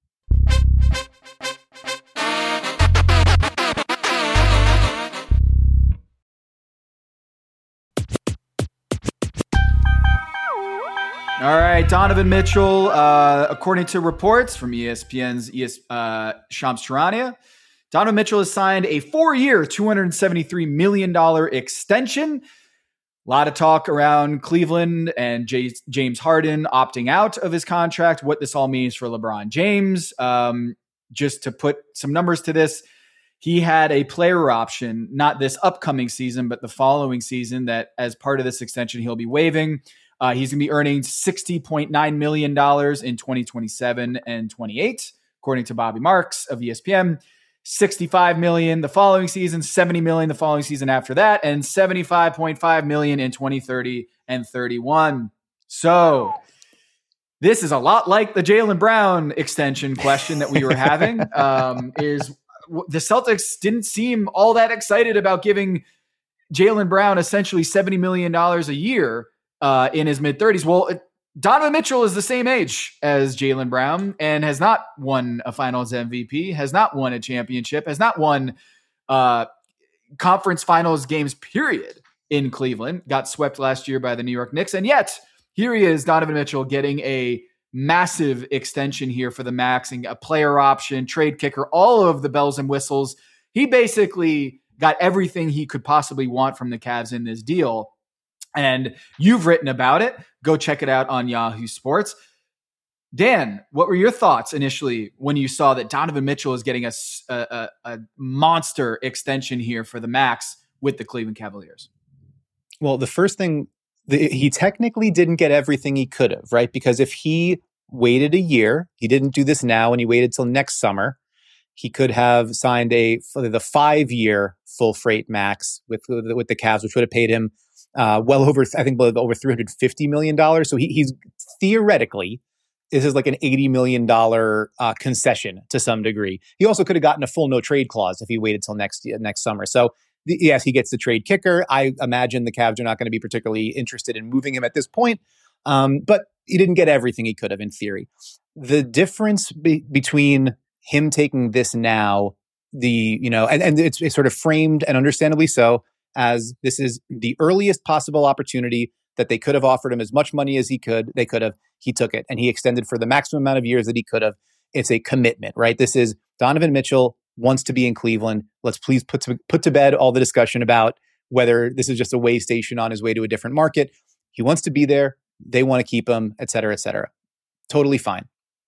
All right, Donovan Mitchell, uh, according to reports from E S P N's E S, uh, Shams Charania, Donovan Mitchell has signed a four-year, two hundred seventy-three million dollars extension. A lot of talk around Cleveland and J- James Harden opting out of his contract, what this all means for LeBron James. Um, just to put some numbers to this, he had a player option, not this upcoming season, but the following season, that as part of this extension, he'll be waiving. Uh, he's going to be earning sixty point nine million dollars in twenty twenty-seven and twenty-eight, according to Bobby Marks of E S P N. sixty-five million dollars the following season, seventy million dollars the following season after that, and seventy-five point five million dollars in twenty thirty and thirty-one. So this is a lot like the Jaylen Brown extension question that we were having. um, is the Celtics didn't seem all that excited about giving Jaylen Brown essentially seventy million dollars a year uh, in his mid-thirties. Well, it, Donovan Mitchell is the same age as Jaylen Brown and has not won a Finals M V P, has not won a championship, has not won uh, conference finals games, period, in Cleveland. Got swept last year by the New York Knicks. And yet, here he is, Donovan Mitchell, getting a massive extension here for the max and a player option, trade kicker, all of the bells and whistles. He basically got everything he could possibly want from the Cavs in this deal. And you've written about it. Go check it out on Yahoo Sports. Dan, what were your thoughts initially when you saw that Donovan Mitchell is getting a, a, a monster extension here for the max with the Cleveland Cavaliers? Well, the first thing, the, he technically didn't get everything he could have, right? Because if he waited a year, he didn't do this now, and he waited till next summer, he could have signed a the five-year full freight max with with the Cavs, which would have paid him uh, well over, I think, over three hundred fifty million dollars. So he, he's theoretically, this is like an eighty million dollars uh, concession to some degree. He also could have gotten a full no trade clause if he waited till next next summer. So the, yes, he gets the trade kicker. I imagine the Cavs are not going to be particularly interested in moving him at this point, um, but he didn't get everything he could have in theory. The difference be- between him taking this now, the, you know, and, and it's, it's sort of framed, and understandably so, as this is the earliest possible opportunity that they could have offered him as much money as he could. They could have, he took it, and he extended for the maximum amount of years that he could have. It's a commitment, right? This is Donovan Mitchell wants to be in Cleveland. Let's please put to, put to bed all the discussion about whether this is just a way station on his way to a different market. He wants to be there. They want to keep him, et cetera, et cetera. Totally fine.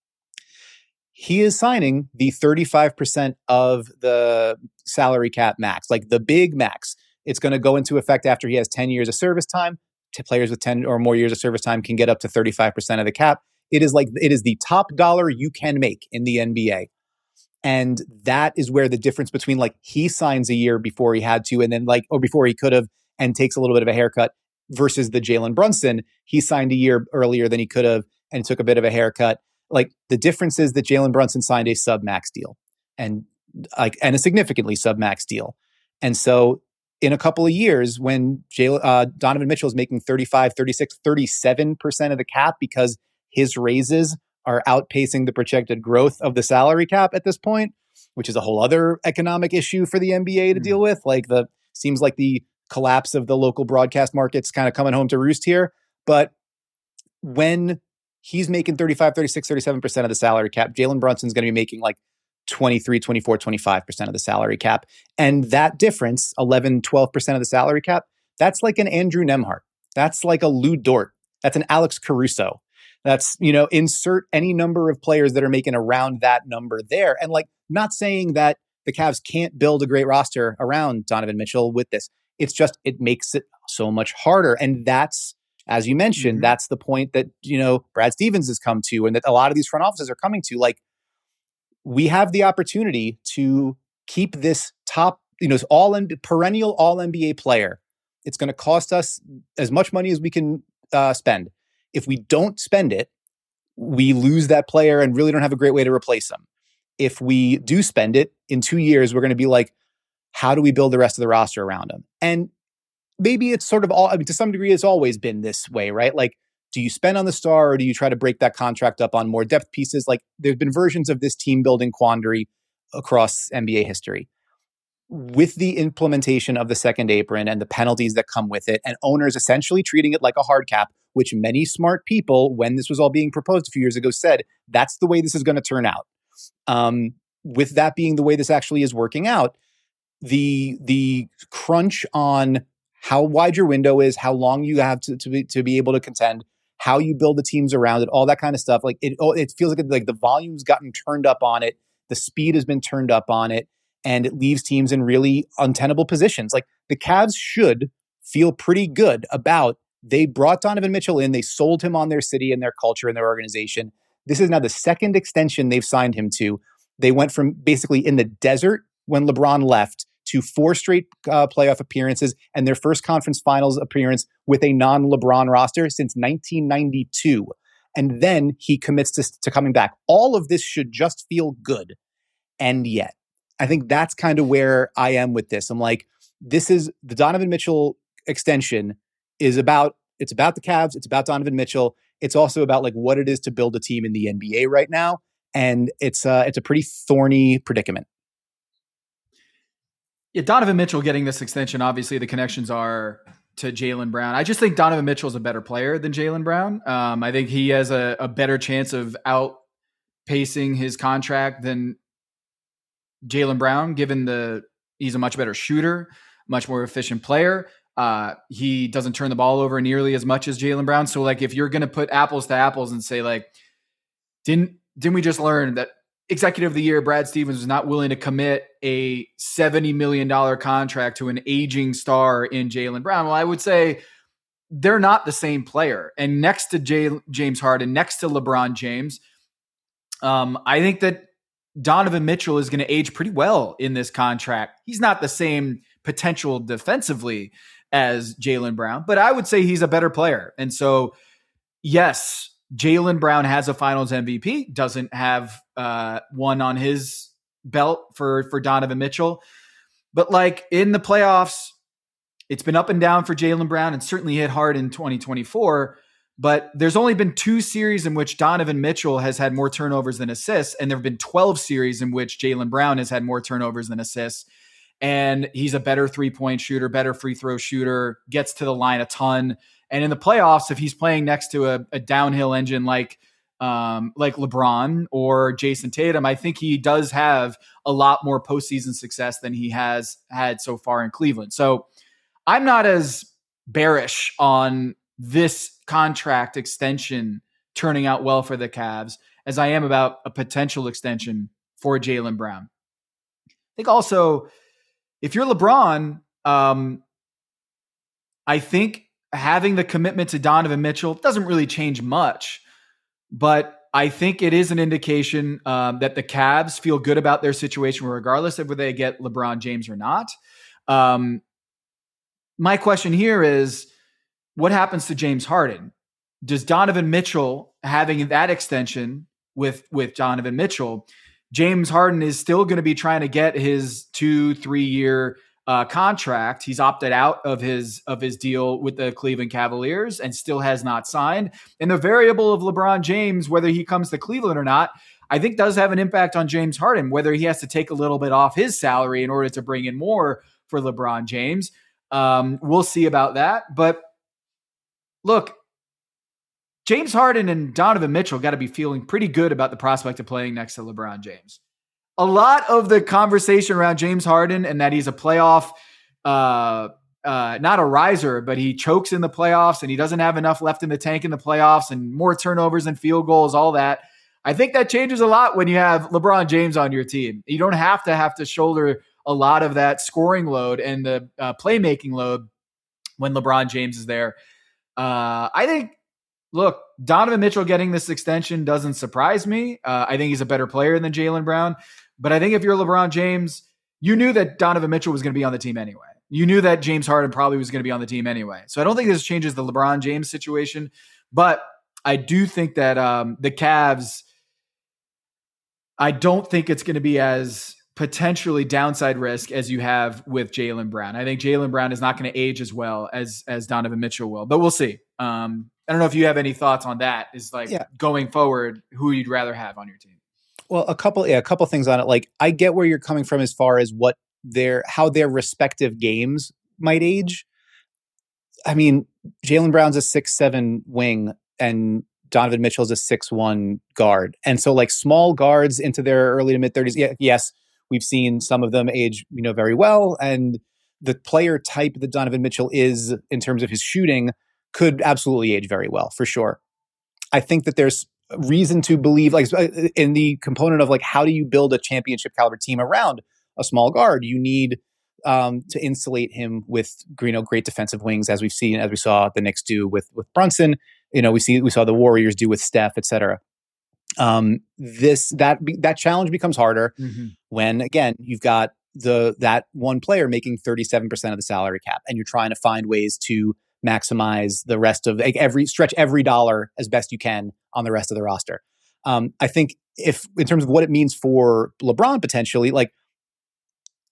He is signing the thirty-five percent of the salary cap max, like the big max. It's going to go into effect after he has ten years of service time. Players with ten or more years of service time can get up to thirty-five percent of the cap. It is like, it is the top dollar you can make in the N B A. And that is where the difference between, like, he signs a year before he had to, and then like, or before he could have, and takes a little bit of a haircut, versus the Jalen Brunson. He signed a year earlier than he could have and took a bit of a haircut. Like, the difference is that Jalen Brunson signed a sub-max deal, and like, and a significantly sub-max deal. And so in a couple of years, when Jay, uh, Donovan Mitchell is making thirty-five, thirty-six, thirty-seven percent of the cap because his raises are outpacing the projected growth of the salary cap at this point, which is a whole other economic issue for the N B A to mm. deal with. Like, the seems like the collapse of the local broadcast market's kind of coming home to roost here. But when he's making thirty-five, thirty-six, thirty-seven percent of the salary cap, Jalen Brunson's going to be making like twenty-three, twenty-four, twenty-five percent of the salary cap. And that difference, eleven, twelve percent of the salary cap, that's like an Andrew Nembhard. That's like a Lou Dort. That's an Alex Caruso. That's, you know, insert any number of players that are making around that number there. And like, not saying that the Cavs can't build a great roster around Donovan Mitchell with this. It's just, it makes it so much harder. And that's, as you mentioned, mm-hmm. that's the point that, you know, Brad Stevens has come to, and that a lot of these front offices are coming to. Like, we have the opportunity to keep this top, you know, all perennial all N B A player. It's going to cost us as much money as we can uh, spend. If we don't spend it, we lose that player and really don't have a great way to replace them. If we do spend it, in two years, we're going to be like, how do we build the rest of the roster around him? And maybe it's sort of all, I mean, to some degree, it's always been this way, right? Like, do you spend on the star, or do you try to break that contract up on more depth pieces? Like, there's been versions of this team building quandary across N B A history. With the implementation of the second apron and the penalties that come with it, and owners essentially treating it like a hard cap, which many smart people, when this was all being proposed a few years ago, said, that's the way this is going to turn out. Um, with that being the way this actually is working out, the the crunch on how wide your window is, how long you have to, to, be, to be able to contend, how you build the teams around it, all that kind of stuff. Like, it, it feels like, it, like the volume's gotten turned up on it. The speed has been turned up on it, and it leaves teams in really untenable positions. Like, the Cavs should feel pretty good about, they brought Donovan Mitchell in, they sold him on their city and their culture and their organization. This is now the second extension they've signed him to. They went from basically in the desert when LeBron left to four straight uh, playoff appearances and their first conference finals appearance with a non-LeBron roster since nineteen ninety-two. And then he commits to, to coming back. All of this should just feel good. And yet, I think that's kind of where I am with this. I'm like, this is the Donovan Mitchell extension is about, it's about the Cavs. It's about Donovan Mitchell. It's also about like what it is to build a team in the N B A right now. And it's uh, it's a pretty thorny predicament. Yeah, Donovan Mitchell getting this extension, obviously the connections are to Jaylen Brown. I just think Donovan Mitchell is a better player than Jaylen Brown. Um, I think he has a, a better chance of outpacing his contract than Jaylen Brown, given the he's a much better shooter, much more efficient player. Uh, he doesn't turn the ball over nearly as much as Jaylen Brown. So like if you're going to put apples to apples and say like, didn't didn't we just learn that Executive of the Year, Brad Stevens, was not willing to commit a seventy million dollars contract to an aging star in Jaylen Brown? Well, I would say they're not the same player. And next to Jay, James Harden, next to LeBron James, um, I think that Donovan Mitchell is going to age pretty well in this contract. He's not the same potential defensively as Jaylen Brown, but I would say he's a better player. And so, yes, Jaylen Brown has a Finals M V P, doesn't have uh, one on his belt for, for Donovan Mitchell. But like in the playoffs, it's been up and down for Jaylen Brown and certainly hit hard in twenty twenty-four. But there's only been two series in which Donovan Mitchell has had more turnovers than assists. And there have been twelve series in which Jaylen Brown has had more turnovers than assists. And he's a better three-point shooter, better free throw shooter, gets to the line a ton. And in the playoffs, if he's playing next to a, a downhill engine like um, like LeBron or Jason Tatum, I think he does have a lot more postseason success than he has had so far in Cleveland. So I'm not as bearish on this contract extension turning out well for the Cavs as I am about a potential extension for Jaylen Brown. I think also, if you're LeBron, um, I think having the commitment to Donovan Mitchell doesn't really change much, but I think it is an indication um, that the Cavs feel good about their situation regardless of whether they get LeBron James or not. Um, my question here is, what happens to James Harden? Does Donovan Mitchell having that extension with, with Donovan Mitchell, James Harden is still going to be trying to get his two, three year Uh, contract. He's opted out of his of his deal with the Cleveland Cavaliers and still has not signed. And the variable of LeBron James, whether he comes to Cleveland or not, I think does have an impact on James Harden, whether he has to take a little bit off his salary in order to bring in more for LeBron James. Um, we'll see about that. But look, James Harden and Donovan Mitchell got to be feeling pretty good about the prospect of playing next to LeBron James. A lot of the conversation around James Harden and that he's a playoff, uh, uh, not a riser, but he chokes in the playoffs and he doesn't have enough left in the tank in the playoffs and more turnovers and field goals, all that. I think that changes a lot when you have LeBron James on your team. You don't have to have to shoulder a lot of that scoring load and the uh, playmaking load when LeBron James is there. Uh, I think, look, Donovan Mitchell getting this extension doesn't surprise me. Uh, I think he's a better player than Jaylen Brown. But I think if you're LeBron James, you knew that Donovan Mitchell was going to be on the team anyway. You knew that James Harden probably was going to be on the team anyway. So I don't think this changes the LeBron James situation. But I do think that um, the Cavs, I don't think it's going to be as potentially downside risk as you have with Jaylen Brown. I think Jaylen Brown is not going to age as well as as Donovan Mitchell will. But we'll see. Um, I don't know if you have any thoughts on that. Is like yeah. going forward, who you'd rather have on your team? Well, a couple, yeah, a couple things on it. Like, I get where you're coming from as far as what their, how their respective games might age. I mean, Jaylen Brown's a six seven wing and Donovan Mitchell's a six one guard. And so like small guards into their early to mid thirties. Yeah, yes, we've seen some of them age, you know, very well. And the player type that Donovan Mitchell is in terms of his shooting could absolutely age very well, for sure. I think that there's reason to believe, like in the component of like, how do you build a championship caliber team around a small guard? You need um, to insulate him with, you know, great defensive wings, as we've seen, as we saw the Knicks do with with Brunson. You know, we see we saw the Warriors do with Steph, et cetera. Um, this that that challenge becomes harder mm-hmm. when again you've got the that one player making thirty-seven percent of the salary cap, and you're trying to find ways to maximize the rest of like, every stretch every dollar as best you can on the rest of the roster. Um, I think if in terms of what it means for LeBron potentially, like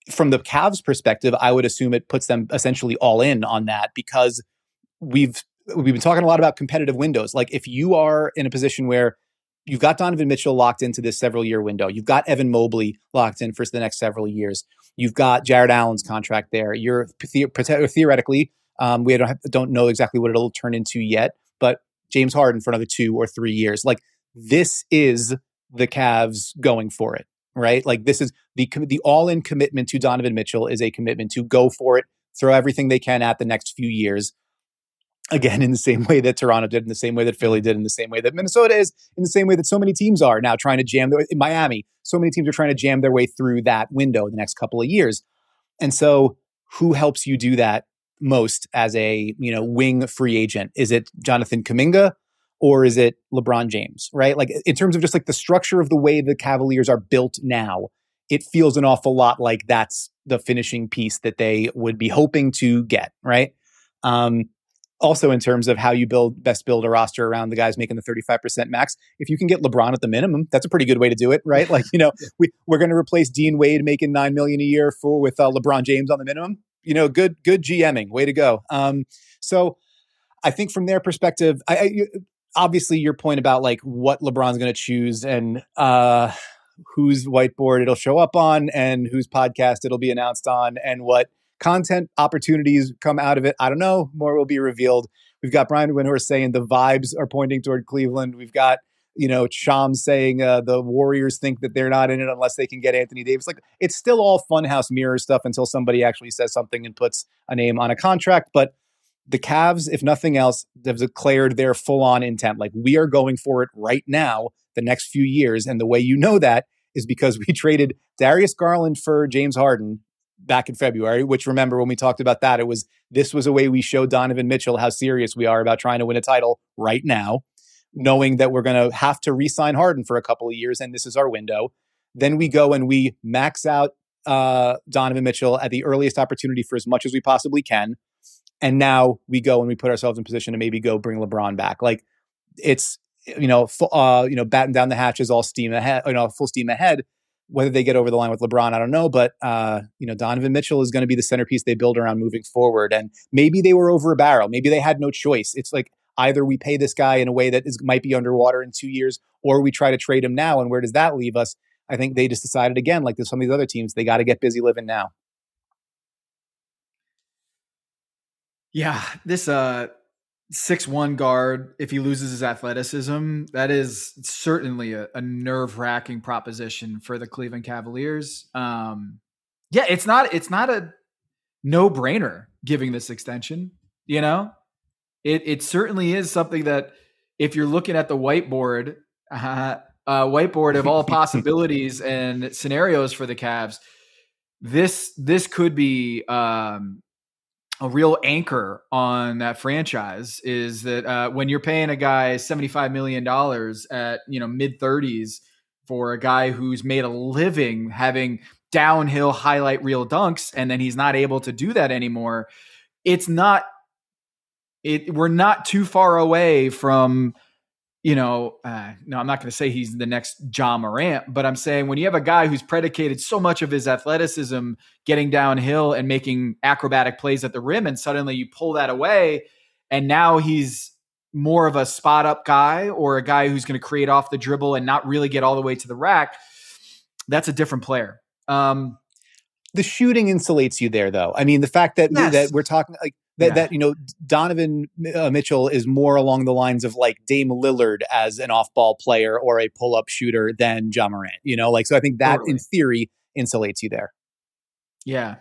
from the Cavs perspective, I would assume it puts them essentially all in on that, because we've we've been talking a lot about competitive windows. Like if you are in a position where you've got Donovan Mitchell locked into this several year window, you've got Evan Mobley locked in for the next several years, you've got Jared Allen's contract there. You're the- theoretically, um, we don't have, don't know exactly what it'll turn into yet, but James Harden for another two or three years. Like this is the Cavs going for it, right? Like this is the the all-in commitment to Donovan Mitchell is a commitment to go for it, throw everything they can at the next few years. Again, in the same way that Toronto did, in the same way that Philly did, in the same way that Minnesota is, in the same way that so many teams are now trying to jam their, in Miami, so many teams are trying to jam their way through that window in the next couple of years. And so who helps you do that most as a, you know, wing free agent? Is it Jonathan Kuminga or is it LeBron James, right? Like in terms of just like the structure of the way the Cavaliers are built now, it feels an awful lot like that's the finishing piece that they would be hoping to get, right? Um, Also, in terms of how you build best build a roster around the guys making the thirty-five percent max, if you can get LeBron at the minimum, that's a pretty good way to do it, right? Like, you know, we, we're going to replace Dean Wade making nine million dollars a year for with uh, LeBron James on the minimum. You know, good good GMing, way to go. Um, so I think from their perspective, I, I, obviously your point about like what LeBron's going to choose and uh, whose whiteboard it'll show up on and whose podcast it'll be announced on and what content opportunities come out of it, I don't know. More will be revealed. We've got Brian Windhorst saying the vibes are pointing toward Cleveland. We've got, you know, Shams saying uh, the Warriors think that they're not in it unless they can get Anthony Davis. Like it's still all funhouse mirror stuff until somebody actually says something and puts a name on a contract. But the Cavs, if nothing else, have declared their full-on intent. Like we are going for it right now, the next few years. And the way you know that is because we traded Darius Garland for James Harden back in February, which remember when we talked about that, it was, this was a way we showed Donovan Mitchell how serious we are about trying to win a title right now, knowing that we're going to have to re-sign Harden for a couple of years. And this is our window. Then we go and we max out uh, Donovan Mitchell at the earliest opportunity for as much as we possibly can. And now we go and we put ourselves in position to maybe go bring LeBron back. Like it's, you know, fu- uh, you know, batten down the hatches, all steam ahead, you know, full steam ahead. Whether they get over the line with LeBron, I don't know. But, uh, you know, Donovan Mitchell is going to be the centerpiece they build around moving forward. And maybe they were over a barrel. Maybe they had no choice. It's like either we pay this guy in a way that is might be underwater in two years or we try to trade him now. And where does that leave us? I think they just decided again, like some of these other teams, they got to get busy living now. Yeah, this uh, six one guard, if he loses his athleticism, that is certainly a, a nerve-wracking proposition for the Cleveland Cavaliers. Um, yeah, it's not it's not a no-brainer giving this extension, you know? It it certainly is something that if you're looking at the whiteboard, uh, uh, whiteboard of all possibilities and scenarios for the Cavs, this this could be um, a real anchor on that franchise. Is that uh, when you're paying a guy seventy-five million dollars at, you know, mid thirties for a guy who's made a living having downhill highlight reel dunks, and then he's not able to do that anymore. It's not, it, we're not too far away from, you know, uh, no, I'm not going to say he's the next Ja Morant, but I'm saying when you have a guy who's predicated so much of his athleticism getting downhill and making acrobatic plays at the rim, and suddenly you pull that away, and now he's more of a spot up guy or a guy who's going to create off the dribble and not really get all the way to the rack, that's a different player. Um, the shooting insulates you there, though. I mean, the fact that yes. that we're talking like that, yeah. that you know, Donovan uh, Mitchell is more along the lines of like Dame Lillard as an off-ball player or a pull-up shooter than Ja Morant. You know, like so. I think that totally. in theory insulates you there. Yeah,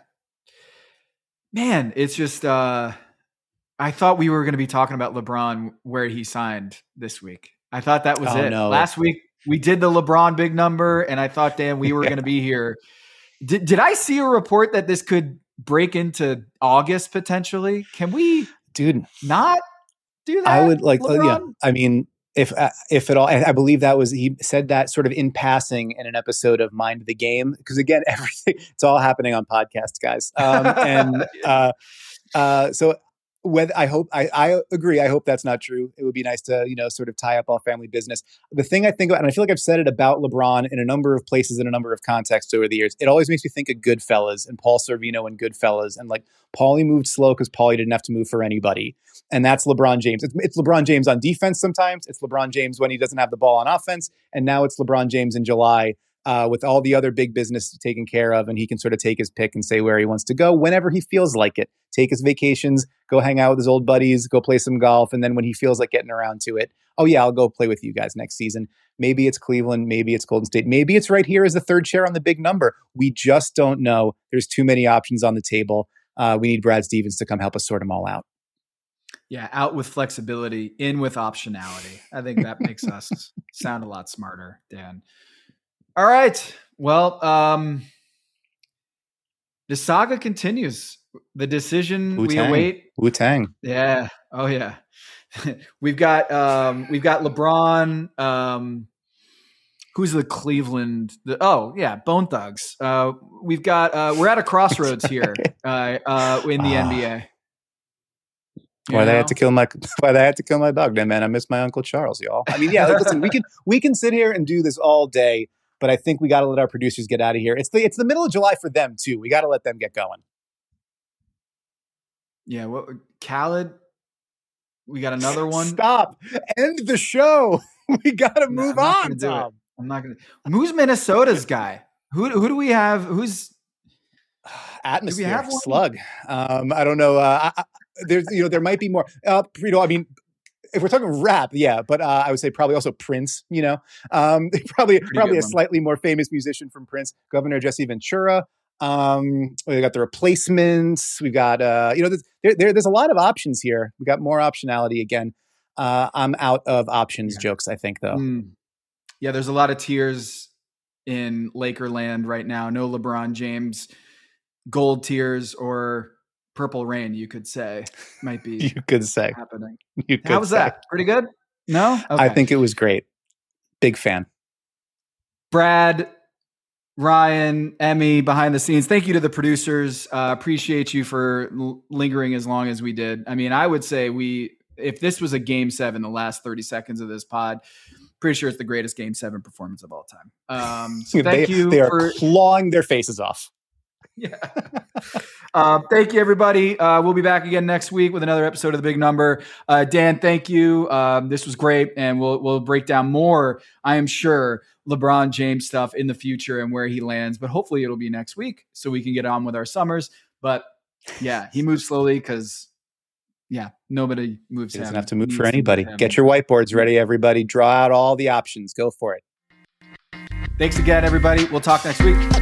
man, it's just. Uh, I thought we were going to be talking about LeBron where he signed this week. I thought that was oh, it. No. Last week we did the LeBron big number, and I thought, damn, we were yeah. going to be here. Did did I see a report that this could break into August potentially? Can we, dude, not do that? I would like, uh, yeah. I mean, if uh, if at all, I, I believe that was he said that sort of in passing in an episode of Mind the Game, because again, everything it's all happening on podcasts, guys. Um, and uh, uh, so Whether I hope I, I agree. I hope that's not true. It would be nice to, you know, sort of tie up all family business. The thing I think about, and I feel like I've said it about LeBron in a number of places in a number of contexts over the years, it always makes me think of Goodfellas and Paul Sorvino and Goodfellas. And like Paulie moved slow because Paulie didn't have to move for anybody. And that's LeBron James. It's, it's LeBron James on defense sometimes. It's LeBron James when he doesn't have the ball on offense. And now it's LeBron James in July uh, with all the other big business taken care of. And he can sort of take his pick and say where he wants to go whenever he feels like it. Take his vacations, go hang out with his old buddies, go play some golf. And then when he feels like getting around to it, oh yeah, I'll go play with you guys next season. Maybe it's Cleveland. Maybe it's Golden State. Maybe it's right here as the third chair on the big number. We just don't know. There's too many options on the table. Uh, we need Brad Stevens to come help us sort them all out. Yeah, out with flexibility, in with optionality. I think that makes us sound a lot smarter, Dan. All right. Well, um, the saga continues. The decision Wu-Tang. we await. Wu-Tang. Yeah. Oh yeah. we've got um, we've got LeBron. Um, who's the Cleveland? The, oh yeah, Bone Thugs. Uh, we've got. Uh, we're at a crossroads here uh, uh, in the uh, N B A. You why know? they had to kill my why they had to kill my dog, then man. I miss my Uncle Charles, y'all. I mean, yeah, like, listen, we can we can sit here and do this all day, but I think we got to let our producers get out of here. It's the it's the middle of July for them too. We got to let them get going. Yeah, what Khaled? We got another one. Stop! End the show. We got to move no, on, Tom. I'm not going to. Who's Minnesota's guy? Who who do we have? Who's Atmosphere? Do we have one? Slug. Um, I don't know. Uh, I, I, there's you know there might be more. Uh, you know, I mean, if we're talking rap, yeah, but uh, I would say probably also Prince. You know, um, probably Pretty probably a slightly more famous musician from Prince, Governor Jesse Ventura. Um, we got the Replacements. We've got, uh, you know, there's, there, there, there's a lot of options here. We got more optionality again. Uh, I'm out of options yeah. jokes, I think, though. Mm. Yeah, there's a lot of tears in Lakerland right now. No LeBron James gold tears or purple rain, you could say, might be. you could say happening. You could How was say. that? Pretty good? No? Okay. I think it was great. Big fan. Brad, Ryan, Emmy, behind the scenes. Thank you to the producers. Uh, appreciate you for l- lingering as long as we did. I mean, I would say we, if this was a game seven, the last thirty seconds of this pod, pretty sure it's the greatest game seven performance of all time. Um, so thank they, you. They are for, clawing their faces off. Yeah. uh, thank you, everybody. Uh, we'll be back again next week with another episode of The Big Number. Uh, Dan, thank you. Um, this was great, and we'll we'll break down more, I am sure, LeBron James stuff in the future and where he lands. But hopefully it'll be next week so we can get on with our summers. But yeah, he moves slowly because, yeah, nobody moves him. He doesn't have to move for anybody. Get your whiteboards ready, everybody. Draw out all the options. Go for it. Thanks again, everybody. We'll talk next week.